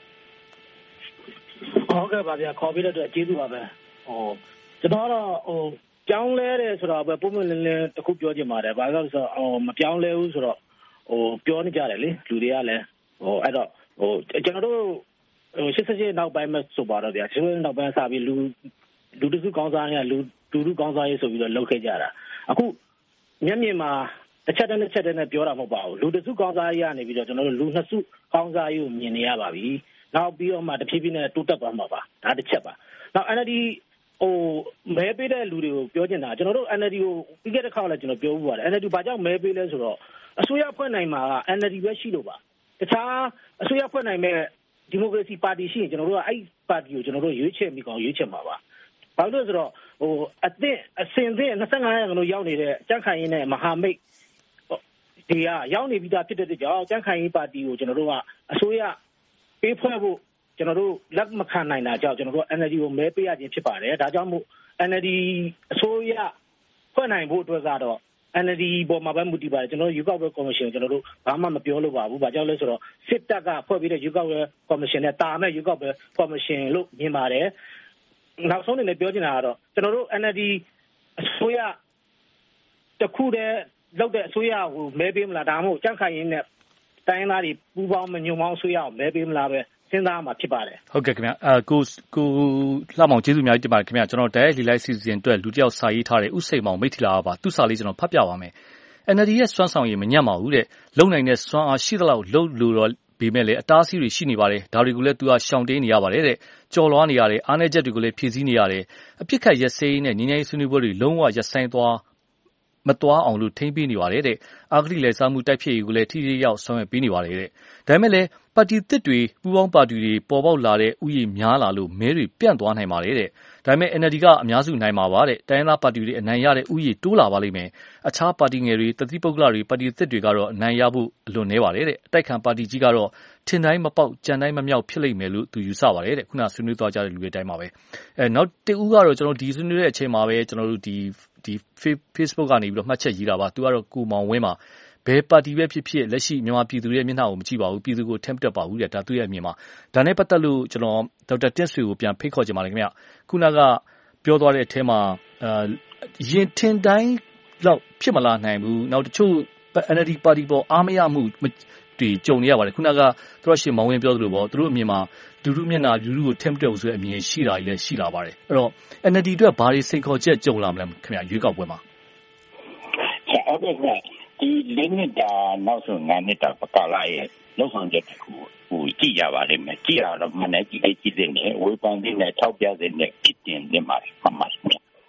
ဟုတ်ကဲ့ပါဗျာခေါ်ပြီးတဲ့အတွက်ကျေးဇူးပါပဲဟိုကျွန်တော်ကတော့ဟိုပြောင်းလဲတယ်ဆိုတော့ပဲပုံမှန်လင်းလင်းတစ်ခုပြောချင်ပါတယ်ဘာလို့လဲဆိုတော့ဟိုမပြောင်းလဲဘူးဆိုတော့ဟိုပြောနေကြတယ်လေလူတွေကလည်းဟိုအဲ့တော့ဟိုကျွန်တော်တို့ဟိုရှစ်ရှစ်နောက်ပိုင်းမှာဆိုပါတော့ဗျာရှစ်ရှစ်နောက်ပိုင်းစပြီးလူလူတစုကောင်းစားရလူလူလူကောင်းစားရေးဆိုပြီးတော့လုပ်ခဲ့ကြတာအခုမျက်မြင်မှာတစ်ချက်တည်းတစ်ချက်တည်းနဲ့ပြောတာမဟုတ်ပါဘူးလူတစုကောင်းစားရေးကနေပြီးတော့ကျွန်တော်တို့လူနှစ်စုကောင်းစားရေးကိုမြင်နေရပါပြီနောက်ပြီးတော့မှတဖြည်းဖြည်းနဲ့တိုးတက်သွားမှာပါဒါတစ်ချက်ပါနောက် N L D ဟိုမဲပေးတဲ့လူတွေကိုပြောချင်တာကျွန်တော်တို့ N L D ကိုပြီးခဲ့တဲ့ခါလည်းကျွန်တော်ပြောဘူးပါတယ် N L D ဘာကြောင့်မဲပေးလဲဆိုတော့အစိုးရဖွဲ့နိုင်မှာက N L D ပဲရှိလို့ပါတခြားအစိုးရဖွဲ့နိုင်မဲ့ဒီမိုကရေစီပါတီရှိရင်ကျွန်တော်တို့ကအဲ့ပါတီကိုကျွန်တော်တို့ရွေးချယ်မိကောင်ရွေးချယ်မှာပါဘာလို့လဲဆိုတော့ဟိုအသင့်အစင်သင့်၂၅ရာခိုင်နှုန်းရောက်နေတဲ့ကြံ့ခိုင်ရေးနဲ့မဟာမိတ်ဒီကရောက်နေပြီးသားဖြစ်တဲ့ကြောင့်ကြံ့ခိုင်ရေးပါတီကိုကျွန်တော်တို့ကအစိုးရပေးဖွဲ့ဖို့ကျွန်တော်တို့လက်မခံနိုင်တာကြောင့်ကျွန်တော်တို့ N L D ကိုမဲပေးရခြင်းဖြစ်ပါတယ်ဒါကြောင့်မို့ N L D အစိုးရဖွဲ့နိုင်ဖို့အတွက်ကတော့ N L D ပေါ်မှာပဲမူတည်ပါတယ်ကျွန်တော်တို့ရွေးကောက်ပွဲကော်မရှင်ကျွန်တော်တို့ဘာမှမပြောလို့ပါဘူးဘာကြောင့်လဲဆိုတော့စစ်တပ်ကဖွဲ့ပြီးတဲ့ရွေးကောက်ပွဲကော်မရှင်နဲ့တာမဲ့ရွေးကောက်ပွဲကော်မရှင်လို့မြင်ပါတယ်နောက်ဆုံးအနေနဲ့ပြောချင်တာကတော့ကျွန်တော်တို့ N L D အစိုးရတခုတည်းလောက်တဲ့အစိုးရကိုမဲပေးမလားဒါမှမဟုတ်ကြံ့ခိုင်ရေးနဲ့တိုင်းသားတွေပူးပေါင်းမညွန့်ပေါင်းအစိုးရကိုမဲပေးမလားပဲစဉ်းစားမှာဖြစ်ပါတယ်ဟုတ်ကဲ့ခင်ဗျာအဲကိုကိုလှမောင်ကျေးဇူးအများကြီးတင်ပါတယ်ခင်ဗျာကျွန်တော်တိုက်ရိုက်လီလိုက်စီစဉ်အတွက်လူတယောက်စာရေးထားတဲ့ဥစိန်မောင်မိထီလာပါသူ့စာလေးကျွန်တော်ဖတ်ပြပါမယ် N L D ရဲ့စွမ်းဆောင်ရည်မညံ့ပါဘူးတဲ့လုံနိုင်တဲ့စွမ်းအားရှိသလောက်လုံလို့တော့ပေမဲ့လည်းအတားအဆီးတွေရှိနေပါတယ်ဒါတွေကိုလည်းသူကရှောင်တင်းနေရပါတယ်တဲ့ကြော်လွားနေရတယ်အားနည်းချက်တွေကိုလည်းဖြည့်ဆည်းနေရတယ်အပြစ်ခတ်ရက်စဲရေးနဲ့ညီညီဆွေးနွေးပွဲတွေလုံးဝရပ်ဆိုင်းသွားမတွားအောင်လို့ထိမ့်ပေးနေပါတယ်တဲ့အာဂတိလဲစားမှုတိုက်ဖြည့်ရေးကိုလည်းထိထိရောက်ဆောင်ရွက်ပေးနေပါတယ်တဲ့ဒါပေမဲ့လည်းပါတီသစ်တွေပူးပေါင်းပါတီတွေပေါ်ပေါက်လာတဲ့ဥယျာဉ်များလာလို့မဲတွေပြန့်သွားနိုင်ပါတယ်တဲ့ဒါပေမဲ့ N L D ကအများစုနိုင်မှာပါတဲ့တိုင်းသားပါတီတွေအနိုင်ရတဲ့ဥယျာဉ်တိုးလာပါလိမ့်မယ်အခြားပါတီငယ်တွေတတိပုဂ္ဂလတွေပါတီသစ်တွေကတော့အနိုင်ရဖို့အလွန်နေပါတယ်တဲ့အတိုက်ခံပါတီကြီးကတော့ထင်တိုင်းမပေါက်ကြံတိုင်းမမြောက်ဖြစ်လိမ့်မယ်လို့သူယူဆပါတယ်တဲ့ခုနဆွေးနွေးသွားကြတဲ့လူတွေတိုင်းပါပဲအဲနောက်တဦးကတော့ကျွန်တော်ဒီဆွေးနွေးတဲ့အချိန်မှာပဲကျွန်တော်တို့ဒီဒီ Facebook ကနေပြီးတော့မှတ်ချက်ရေးတာပါသူကတော့ကိုမောင်ဝင်းမှာဘယ်ပါတီပဲဖြစ်ဖြစ်လက်ရှိမြန်မာပြည်သူတွေရဲ့မျက်နှာကိုမကြည့်ပါဘူးပြည်သူကိုထမ်းတက်ပါဘူးတဲ့ဒါသူ့ရဲ့အမြင်မှာဒါနဲ့ပတ်သက်လို့ကျွန်တော်ဒေါက်တာတက်ဆွေကိုပြန်ဖိတ်ခေါ်ချင်ပါတယ်ခင်ဗျခုနကပြောသွားတဲ့အထဲမှာအာရင်ထင်တိုင်းတော့ဖြစ်မလာနိုင်ဘူးနောက်တချို့ N L D ပါတီပေါ်အားမရမှုတွေကြုံနေရပါတယ်ခုနကသူတို့ရှင်မောင်ဝင်းပြောသလိုပေါ့သူတို့အမြင်မှာလူလူမျက်နှာလူလူကိုထမ်းတက်ဖို့ဆိုတဲ့အမြင်ရှိတာကြီးလည်းရှိလာပါတယ်အဲ့တော့ N L D အတွက်ဘာတွေစိန်ခေါ်ချက်ကြုံလာမလဲခင်ဗျရွေးကောက်ပွဲမှာဟုတ်ကဲ့ခင်ဗျဒီလေးနှစ်တာနောက်ဆုံးငါးနှစ်တာပကလာရဲ့လောက်ဆောင်ချက်ကိုဟိုကြည့်ရပါလိမ့်မယ်ကြည့်ရတော့မနေ့ကြည့်ကြည့်တဲ့နဲ့ဝေဖန်တဲ့နဲ့ထောက်ပြတဲ့နဲ့ဖြစ်တင်နေမှာမှမှ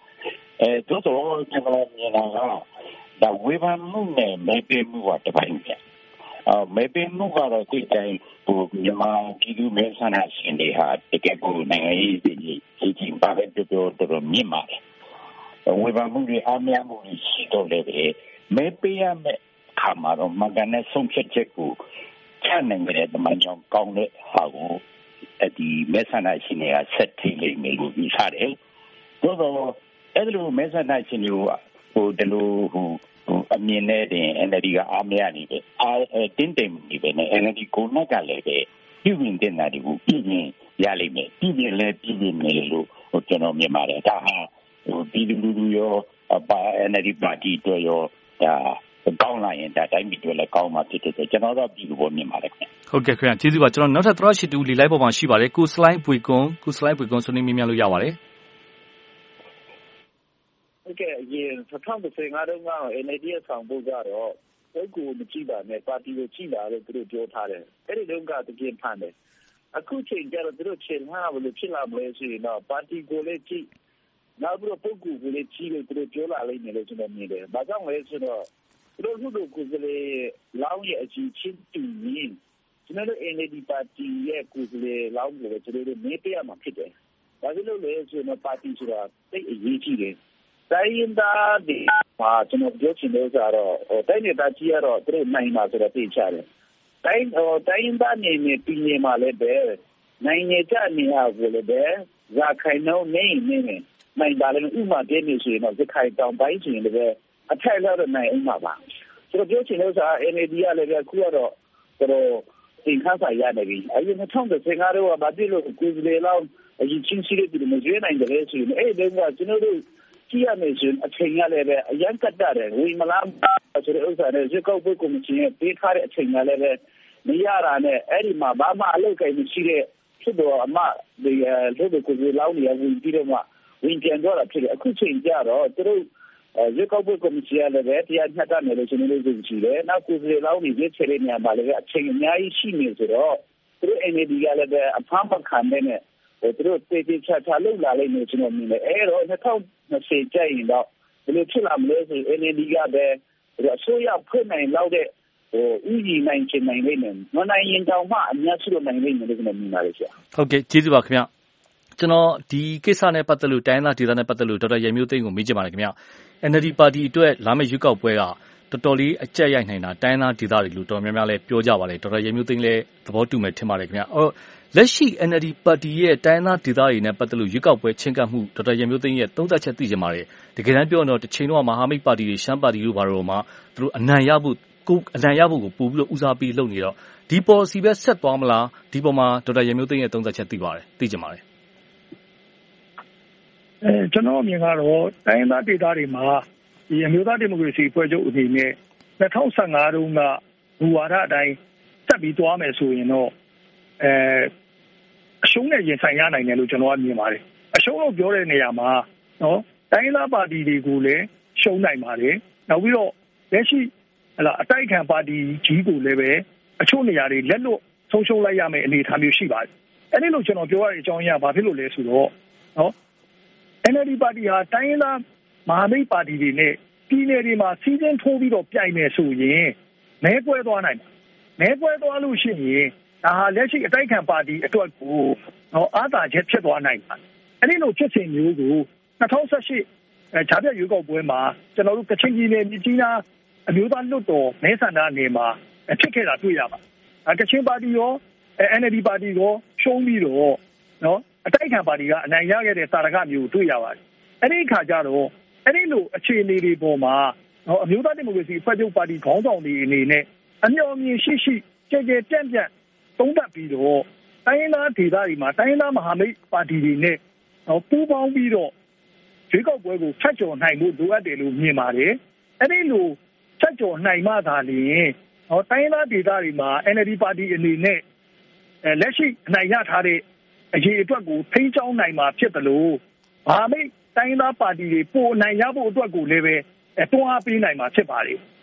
အဲသို့သောကျွန်တော်မြင်တာကဒါဝေဖန်မှုနဲ့မဲပေးမှုကတစ်ပိုင်းပဲအဲမဲပေးမှုကတော့ဒီတိုင်းဟိုမြန်မာပြည်သူမဲဆန္ဒရှင်တွေဟာတကယ်ကိုနိုင်ငံရေးကြီးကြီးကြီးပါပဲတော်တော်မြင့်ပါတယ်ဝေဖန်မှုတွေအများမှုရှိတော့လေမဲပေးရမယ့်အခါမှာတော့မကန်နဲ့ဆုံးဖြတ်ချက်ကိုချနိုင်တဲ့တမန်ကြောင့်ကောင်းတဲ့ဟာကိုဒီမဲဆန္ဒရှင်တွေကဆက်ထိလိမ့်မယ်လို့ယူဆတယ်။သို့သောအဲ့လိုမဲဆန္ဒရှင်တွေကဟိုဒီလိုဟိုအမြင်နဲ့တင် N L D ကအားမရနေပဲအားတင်းတိမ်နေပဲနဲ့ N L D ကိုနဲ့ကလည်းပဲပြည်ဝင်တဲ့နာတွေကိုပြည်ရင်ရလိမ့်မယ်ပြည်ရင်လည်းပြည်ရင်မယ်လို့ဟိုကျွန်တော်မြင်ပါတယ်ဒါဟာဟိုပြည်သူလူထုရောပါ N L D ပါတီတို့ရောဒါကောင်းလာရင်ဒါတိုင်းပြည်တွေလည်းကောင်းမှာဖြစ်တယ်ကျွန်တော်တို့ပြည်သူပေါ်မြင်ပါတယ်ခင်ဗျဟုတ်ကဲ့ခင်ဗျကျေးဇူးပါကျွန်တော်နောက်ထပ်သရရှိတူလီလိုက်ပေါ်မှာရှိပါတယ်ကိုစလိုင်းဘွေကွန်ကိုစလိုင်းဘွေကွန်ဆွေးနွေးမြင်မြလို့ရပါတယ်ဟုတ်ကဲ့အရင်၂၀၁၅တုန်းက N L D ရဲ့ဆောင်ပုဒ်ကတော့ပုဂ္ဂိုလ်မကြည့်ပါနဲ့ပါတီကိုကြည့်ပါလို့သူတို့ပြောထားတယ်အဲ့ဒီတုန်းကတကယ်ဖန်တယ်အခုချိန်ကျတော့သူတို့ချိန်မှာဘယ်လိုဖြစ်လာမလဲဆိုရင်တော့ပါတီကိုလည်းကြည့်နောက်ပြီးတော့ပုဂ္ဂိုလ်ကိုလည်းကြည့်လို့သူတို့ပြောလာလိမ့်မယ်လို့ကျွန်တော်မြင်တယ်ဘာကြောင့်လဲဆိုတော့သူတို့ခုတို့ကိုယ်စားလှယ်လောင်းရဲ့အကြီးချင်းတူရင်းကျွန်တော်တို့ N L D ပါတီရဲ့ကိုယ်စားလှယ်လောင်းကိုကျွန်တော်တို့မေးပြရမှာဖြစ်တယ်ဒါကြောင့်လို့လေဆိုတော့ပါတီဆိုတာတိတ်အရေးကြီးတယ်တိုင်းရင်းသားတွေမှာကျွန်တော်ပြောချင်လို့ဆိုတော့တိုင်းဒေသကြီးကတော့သူတို့နိုင်မှာဆိုတော့သိချတယ်တိုင်းဟိုတိုင်းရင်းသားနေနေပြည်နယ်မှာလည်းပဲနိုင်ငံခြားနေရာကိုလည်းပဲဇာခိုင်နှုန်းနေနေနေနိုင်ပါလေဥမာတည်းနေဆိုရင်တော့ဇခိုင်တောင်ပိုင်းဆိုရင်လည်းအထက်လောက်တော့နိုင်အောင်ပါပါကျွန်တော်ပြောချင်လို့ဆိုတော့ N L D ကလည်းပဲခုကတော့တော်တော်သင်ခန်းစာရနေပြီအရင်၂၀၁၅တော့ဗာတိလို့ကိုယ်စလေလောက်အရင်ချင်းစီးပြီးမကျွေးနိုင်တယ်ဆိုရင်အဲ့ဒီကကျွန်တော်တို့ကြည့်ရမယ်ဆိုရင်အချိန်ရလည်းပဲအရန်ကတ်တယ်ဝီမလားဆိုတဲ့ဥစ္စာနဲ့ဇက်ကောက်ဘုတ်ကော်မရှင်ပေးထားတဲ့အချိန်ရလည်းပဲမရတာနဲ့အဲ့ဒီမှာဘာမှအလုပ်ကိုင်မရှိတဲ့ဖြစ်တော့အမဒီလို့ကိုယ်လောင်းနေဝင်ပြီးတော့မှဝင်ပြန်တော့တာဖြစ်တယ်အခုချိန်ကြတော့သူတို့ဇက်ကောက်ဘုတ်ကော်မရှင်လည်းပဲတရားနှက်တာမယ်လို့ကျွန်တော်တို့ကြည့်တယ်နောက်ကိုယ်လောင်းနေပြည့်ချတဲ့နေရာမှာလည်းအချိန်အများကြီးရှိနေဆိုတော့သူတို့ N L D ကလည်းပဲအဖမ်းမခံတဲ့သူတို့တေးသေးချာချာလုပ်လာလိမ့်မယ်ကျွန်တော်မြင်တယ်အဲတော့၂၀၂၀ကျရင်တော့ဘယ်လိုဖြစ်လာမလဲဆိုရင် N L D ကပဲအစိုးရဖွဲ့နိုင်လောက်တဲ့ဟိုဥယျာဉ်နိုင်ချင်နိုင်လိမ့်မယ်မနိုင်ရင်တောင်မှအများစုနိုင်လိမ့်မယ်လို့ကျွန်တော်မြင်ပါတယ်ဆရာဟုတ်ကဲ့ကျေးဇူးပါခင်ဗျကျွန်တော်ဒီကိစ္စနဲ့ပတ်သက်လို့တိုင်းသားဒေသနဲ့ပတ်သက်လို့ဒေါက်တာရန်မျိုးသိန်းကိုမေးချင်ပါတယ်ခင်ဗျ N L D ပါတီအတွက်လာမယ့်ရွေးကောက်ပွဲကတော်တော်လေးအကြက်ရိုက်နိုင်တာတိုင်းသားဒေသတွေလို့တော်များများလဲပြောကြပါလေဒေါက်တာရန်မျိုးသိန်းလည်းသဘောတူမယ်ထင်ပါတယ်ခင်ဗျအော်လက်ရှိ N L D ပါတီရဲ့တိုင်းသားဒေသတွေနဲ့ပတ်သက်လို့ရွေးကောက်ပွဲချင်းကပ်မှုဒေါက်တာရန်မျိုးသိန်းရဲ့သုံးသပ်ချက်သိချင်ပါတယ်တကယ်တမ်းပြောရင်တော့တစ်ချိန်တော့မဟာမိတ်ပါတီတွေရှမ်းပါတီတို့ဘာလို့မှသူတို့အနိုင်ရဖို့ကိုအနိုင်ရဖို့ကိုပို့ပြီးတော့ဦးစားပေးလုပ်နေတော့ဒီ policy ပဲဆက်သွားမလားဒီပေါ်မှာဒေါက်တာရန်မျိုးသိန်းရဲ့သုံးသပ်ချက်သိပါတယ်သိချင်ပါတယ်အဲကျွန်တော်အမြင်ကတော့တိုင်းသားဒေသတွေမှာဒီအမျိုးသားဒီမိုကရေစီဖွဲ့ချုပ်အနေနဲ့၂၀၁၅တုန်းကဘူဝါဒအတိုင်းတက်ပြီးသွားမယ်ဆိုရင်တော့အဲအရှုံးနဲ့ရင်ဆိုင်ရနိုင်တယ်လို့ကျွန်တော်ကမြင်ပါတယ်အရှုံးလို့ပြောတဲ့နေရာမှာနော်တိုင်းသားပါတီတွေကိုလည်းရှုံးနိုင်ပါတယ်နောက်ပြီးတော့လက်ရှိဟလာအတိုက်ခံပါတီကြီးကိုလည်းပဲအချို့နေရာတွေလက်လွတ်ဆုံးရှုံးလိုက်ရမယ့်အနေအထားမျိုးရှိပါတယ်အဲ့ဒီလိုကျွန်တော်ပြောရတဲ့အကြောင်းအရာဘာဖြစ်လို့လဲဆိုတော့နော် N L D ပါတီဟာတိုင်းရင်းသားမဟာမိတ်ပါတီတွေနဲ့ပြည်နယ်တွေမှာစီးစင်းထိုးပြီးတော့ပြိုင်မယ်ဆိုရင်မဲပွဲသွားနိုင်တယ်မဲပွဲသွားလို့ရှိရင်ဒါဟာလက်ရှိအတိုက်ခံပါတီအတွက်ကိုတော့အားသာချက်ဖြစ်သွားနိုင်ပါတယ်အဲ့ဒီလိုဖြစ်စဉ်မျိုးကို၂၀၁၈အဲဂျာပြရွေးကောက်ပွဲမှာကျွန်တော်တို့ကချင်ပြည်နယ်မြကြီးနားအမျိုးသားလွှတ်တော်မဲဆန္ဒနယ်မှာဖြစ်ခဲ့တာတွေ့ရပါတယ်ကချင်ပါတီရော N L D ပါတီရောရှုံးပြီးတော့နော်အတိုက်ခံပါတီကအနိုင်ရခဲ့တဲ့သာရကမျိုးတွေ့ရပါတယ်အဲ့ဒီအခါကျတော့အဲ့ဒီလိုအခြေအနေတွေပေါ်မှာနော်အမျိုးသားဒီမိုကရေစီဖွဲ့ချုပ်ပါတီခေါင်းဆောင်တွေအနေနဲ့အမျှော်အမြင်ရှိရှိကြဲကြဲပြန့်ပြန့်သုံးသပ်ပြီးတော့တိုင်းရင်းသားဒေသတွေမှာတိုင်းရင်းသားမဟာမိတ်ပါတီတွေနဲ့နော်ပူးပေါင်းပြီးတော့ရွေးကောက်ပွဲကိုဖတ်ကျော်နိုင်ဖို့လိုအပ်တယ်လို့မြင်ပါတယ်အဲ့ဒီလိုဖတ်ကျော်နိုင်မှသာလျှင်နော်တိုင်းရင်းသားဒေသတွေမှာ N L D ပါတီအနေနဲ့လက်ရှိအနိုင်ရထားတဲ့အရေးအတွက်ကိုထိန်းကျောင်းနိုင်မှာဖြစ်တယ်လို့မဟာမိတ်တိုင်းသားပါတီတွေပိုအနိုင်ရဖို့အတွက်ကိုလည်းပဲတွန်းအားပေးနိုင်မှာဖြစ်ပါတယ်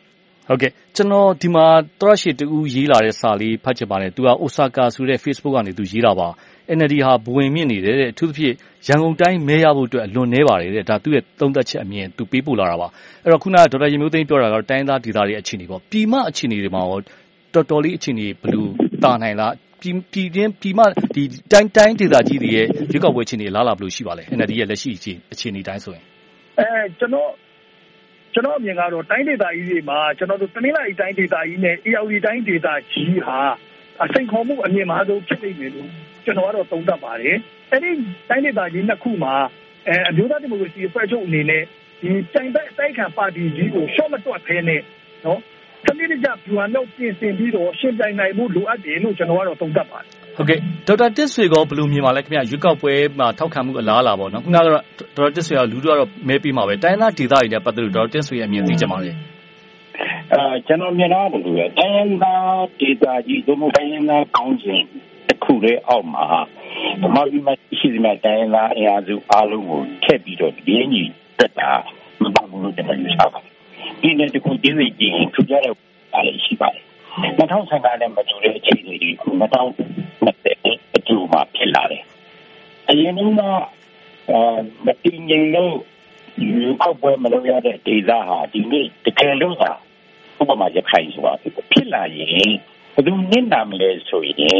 ဟုတ်ကဲ့ကျွန်တော်ဒီမှာတော်ရှိတူရေးလာတဲ့စာလေးဖတ်ချင်ပါတယ်သူက Osaka ဆိုတဲ့ Facebook ကနေသူရေးတာပါ N L D ဟာဘဝင်မြင့်နေတယ်တဲ့အထူးသဖြင့်ရန်ကုန်တိုင်းမဲရဖို့အတွက်အလွန်နှဲပါတယ်တဲ့ဒါသူ့ရဲ့သုံးသက်ချက်အမြင်သူပေးပို့လာတာပါအဲ့တော့ခုနကဒေါက်တာရင်မျိုးသိန်းပြောတာကတော့တိုင်းသားဒေသတွေအခြေအနေပေါ့ပြည်မအခြေအနေတွေမှာရောတော်တော်လေးအခြေအနေဘယ်လိုတာနိုင်လားပြည်ပြည်ချင်းပြည်မဒီတိုင်းတိုင်းဒေသကြီးတွေရဲ့ရွေးကောက်ပွဲအခြေအနေလားလားဘယ်လိုရှိပါလဲ N L D ရဲ့လက်ရှိအခြေအနေတိုင်းဆိုရင်အဲကျွန်တော်ကျွန်တော်အမြင်ကတော့တိုင်းဒေသကြီးတွေမှာကျွန်တော်တို့တနင်္လာရီတိုင်းဒေသကြီးနဲ့ A R D တိုင်းဒေသကြီးဟာအစိန်ခေါ်မှုအမြင်မှာဆုံးဖြစ်နေတယ်လို့ကျွန်တော်ကတော့သုံးသပ်ပါတယ်အဲဒီတိုင်းဒေသကြီးနှစ်ခုမှာအဲအမျိုးသားဒီမိုကရေစီအဖွဲ့ချုပ်အနေနဲ့ဒီတိုင်ဘက်အတိုက်ခံပါတီကြီးကိုရှော့မတွက်ဖဲနဲ့နော်စနစ်တကျဗျူဟာမြောက်ပြင်ဆင်ပြီးတော့ရှင်းပြနိုင်မှုလိုအပ်တယ်လို့ကျွန်တော်ကတော့သုံးသပ်ပါတယ်ဟုတ်ကဲ့ဒေါက်တာတစ်ဆွေကဘယ်လိုမြင်ပါလဲခင်ဗျရွေးကောက်ပွဲမှာထောက်ခံမှုအလားအလာပေါ့နော်ခုနကတော့ဒေါက်တာတစ်ဆွေကလူတို့ကတော့မဲပေးမှာပဲတိုင်းသားဒေသတွေနဲ့ပတ်သက်လို့ဒေါက်တာတစ်ဆွေရဲ့အမြင်သိချင်ပါတယ်အဲကျွန်တော်မြင်တာကဘယ်လိုလဲတိုင်းသားဒေသကြီးတို့မတိုင်းသားကောင်းစဉ်တစ်ခုလေးအောက်မှာဗမာပြည်မှာရှိတဲ့တိုင်းသားအင်အားစုအားလုံးကိုထည့်ပြီးတော့ဒီညီတက်တာမပါဘူးလို့ကျွန်တော်ယူဆပါတယ်ဒီနေ့တခုတည်းကြီးရင်ထူကြတဲ့အားလည်းရှိပါတယ်၂၀၁၅နဲ့မတူတဲ့အခြေအနေတွေ၂၀၂၀အကျိုးမှာဖြစ်လာတယ်။အရင်ကမတည်ငြိမ်လို့ယူကောက်ပွဲမလုပ်ရတဲ့ဒေသဟာဒီနေ့တကယ်လို့သာဥပမာရခိုင်ဆိုတာဖြစ်လာရင်ဘယ်သူနစ်နာမလဲဆိုရင်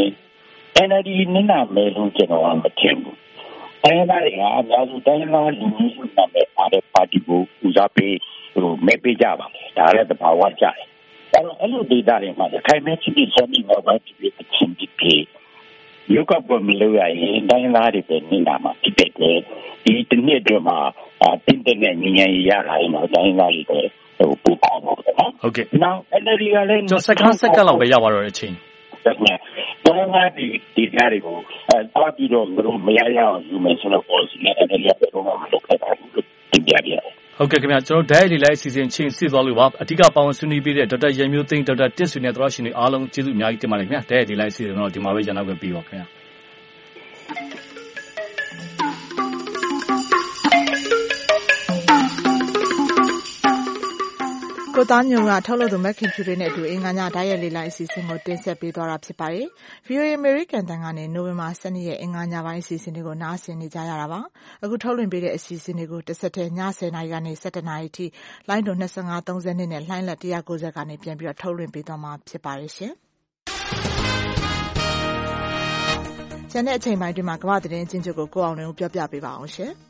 N L D နစ်နာမယ်လို့ကျွန်တော်မထင်ဘူး။တိုင်းသားတွေကအများစုတိုင်းသားလူမျိုးစုနာမည်အားတဲ့ပါတီကိုဦးစားပေးဟိုမဲပေးကြပါမယ်။ဒါလည်းသဘာဝကျတယ်။အဲ့လိုဒေတာတွေမှာခိုင်မဲချစ်ပြီးဆက်ပြီးတော့ဖြစ်ဖြစ်ချင်းပြီးရုပ်ကပေါ်မလို့ရရင်တိုင်းသားတွေပဲနေတာမှာဖြစ်တဲ့ဒီတနည်းတွေမှာတင်းတဲ့ညဉ့်ညံ့ရလာရင်တော့တိုင်းသားတွေပဲဟိုပူပေါင်းတော့တယ်နော်ဟုတ်ကဲ့နောက်အဲ့ဒီကလည်းကျွန်တော်စက္ကန့်စက္ကန့်လောက်ပဲရပါတော့တဲ့အချိန်ဟုတ်ကဲ့တိုင်းသားတွေဒီကြားတွေကိုအဲတော့ပြီးတော့မရရအောင်ယူမယ်ဆိုတော့ policy နဲ့အဲ့ဒီကတော့မလုပ်ခဲ့ပါဘူးတင်ပြပြဟုတ်ကဲ့ခင်ဗျာကျွန်တော် diet လေးလိုက်အစီအစဉ်ချင်းစစ်သွားလို့ပါအဓိကပါဝင်ဆွေးနွေးပေးတဲ့ဒေါက်တာရန်မျိုးသိန်းဒေါက်တာတစ်ဆွေနဲ့သရရှင်တွေအားလုံးကျေးဇူးအများကြီးတင်ပါတယ်ခင်ဗျာ diet လေးလိုက်အစီအစဉ်တော့ဒီမှာပဲရန်နောက်ပဲပြီးပါခင်ဗျာကိုသားညုံကထုတ်လုပ်သူမက်ခင်ဖြူတွေနဲ့အတူအင်္ဂါညဓာတ်ရိုက်လေးလိုက်အစီအစဉ်ကိုတင်ဆက်ပေးသွားတာဖြစ်ပါတယ်။ V O A American တန်ကနေနိုဝင်ဘာ၁၂ရက်အင်္ဂါညပိုင်းအစီအစဉ်တွေကိုနားဆင်နေကြရတာပါ။အခုထုတ်လွှင့်ပေးတဲ့အစီအစဉ်တွေကိုတစ်ဆက်တည်းည၁၀နာရီကနေ၁၁နာရီထိလိုင်းဒုံ၂၅ ၃၂နဲ့လှိုင်းလက်၁၉၀ကနေပြန်ပြီးတော့ထုတ်လွှင့်ပေးသွားမှာဖြစ်ပါတယ်ရှင်။ကျန်တဲ့အချိန်ပိုင်းဒီမှာကမ္ဘာသတင်းအချင်းချုပ်ကိုကိုအောင်လွင်ဦးပြောပြပေးပါအောင်ရှင်။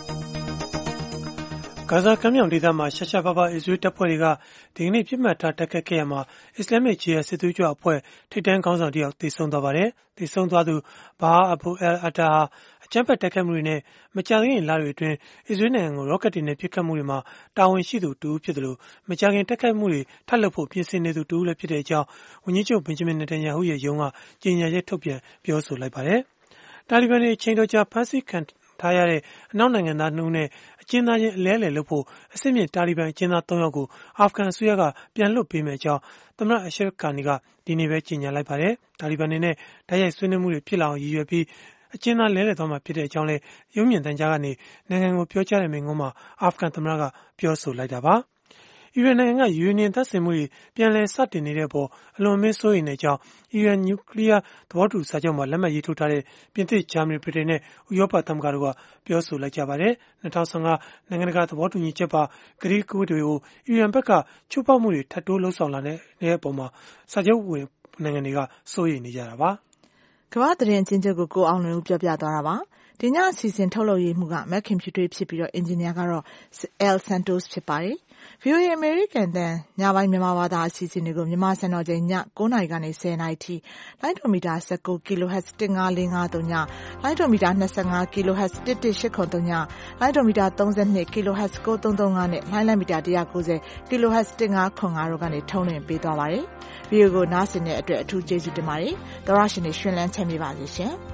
ဂါဇာကမ်းမြောင်ဒေသမှာရှာရှာပါပါအစ္စရေးတပ်ဖွဲ့တွေကဒီကနေ့ပြစ်မှတ်ထားတိုက်ခတ်ခဲ့ရမှာအစ္စလာမစ်ဂျီဟတ်စစ်သွေးကြွအဖွဲ့ထိပ်တန်းခေါင်းဆောင်တယောက်သေဆုံးသွားပါတယ်။သေဆုံးသွားသူဘာဟာအဘူအယ်အတာဟာအကြမ်းဖက်တိုက်ခတ်မှုတွေနဲ့မကြာခင်လတွေအတွင်းအစ္စရေးနိုင်ငံကိုရော့ကက်တွေနဲ့ပစ်ခတ်မှုတွေမှာတာဝန်ရှိသူတူဖြစ်တယ်လို့မကြာခင်တိုက်ခိုက်မှုတွေထပ်လုပ်ဖို့ပြင်ဆင်နေသူတူလည်းဖြစ်တဲ့အကြောင်းဝန်ကြီးချုပ်ဘင်ဂျမင်နေတန်ယာဟုရဲ့ရုံးကကြေညာချက်ထုတ်ပြန်ပြောဆိုလိုက်ပါတယ်။တာလီဘန်တွေအချိန်တော်ကြာဖမ်းဆီးခံထားရတဲ့အနောက်နိုင်ငံသားနှုတ်နဲ့အကျဉ်းသားချင်းအလဲအလှယ်လုပ်ဖို့အစစ်မြစ်တာလီဘန်အကျဉ်းသား၃ယောက်ကိုအာဖဂန်အစိုးရကပြန်လွှတ်ပေးမယ်အကြောင်းသမ္မတအရှရဖ်ကာနီကဒီနေ့ပဲကြေညာလိုက်ပါတယ်။တာလီဘန်တွေနဲ့တိုက်ရိုက်ဆွေးနွေးမှုတွေဖြစ်လာအောင်ရည်ရွယ်ပြီးအကျဉ်းသားလဲလှယ်သွားမှာဖြစ်တဲ့အကြောင်းလဲရုံးမြင့်တန်းကြားကနေနိုင်ငံကိုပြောကြားတဲ့မိန့်ခွန်းမှာအာဖဂန်သမ္မတကပြောဆိုလိုက်တာပါ။အီရန်နိုင်ငံကယူရေနီယံတပ်ဆင်မှုတွေပြန်လည်စတင်နေတဲ့အပေါ်အလွန်အမင်းစိုးရိမ်တဲ့အကြောင်းအီရန်နျူကလ িয়ার သဘောတူစာချုပ်မှာလက်မှတ်ရေးထိုးထားတဲ့ပြင်သစ်၊ဂျာမနီ၊ဗြိတိန်နဲ့ဥရောပသမဂ္ဂတို့ကပြောဆိုလိုက်ကြပါတယ်။၂၀၁၅နိုင်ငံတကာသဘောတူညီချက်ပါကတိကဝတ်တွေကိုအီရန်ဘက်ကချိုးဖောက်မှုတွေထပ်တိုးလှုံ့ဆော်လာတဲ့အပေါ်မှာစာချုပ်ဝင်နိုင်ငံတွေကစိုးရိမ်နေကြတာပါ။ကမ္ဘာသတင်းအချင်းချုပ်ကိုကိုအောင်လွင်ဦးပြောပြသွားတာပါ။ဒီညအစီအစဉ်ထုတ်လုပ်ရေးမှုကမက်ခင်ဖြူတွေဖြစ်ပြီးတော့အင်ဂျင်နီယာကတော့ El Santos ဖြစ်ပါတယ်။ V O A American တန်ညပိုင်းမြန်မာဘာသာအစီအစဉ်တွေကိုမြန်မာစံတော်ချိန်ည၉နာရီကနေ၁၀နာရီထိလိုင်းဒိုမီတာ၁၉ kHz ၁၅၄၅၃ညလိုင်းဒိုမီတာ၂၅ kHz ၁၁၈၇၃ညလိုင်းဒိုမီတာ၃၂ kHz ၉၃၃၅နဲ့လိုင်းလမီတာ၁၉၀ kHz ၁၅၇၅တို့ကနေထုံးလွှင့်ပေးသွားပါတယ်။ video ကိုနားဆင်တဲ့အတွက်အထူးကျေးဇူးတင်ပါတယ်။သောရရှင်တွေရှင်လန်းချမ်းမြေပါစေရှင်။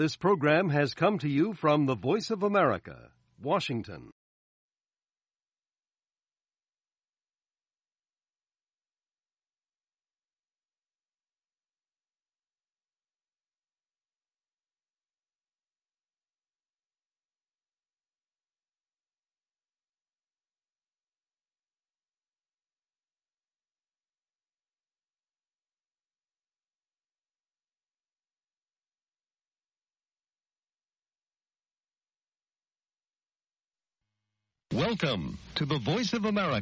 This program has come to you from the Voice of America, Washington. Welcome to the Voice of America.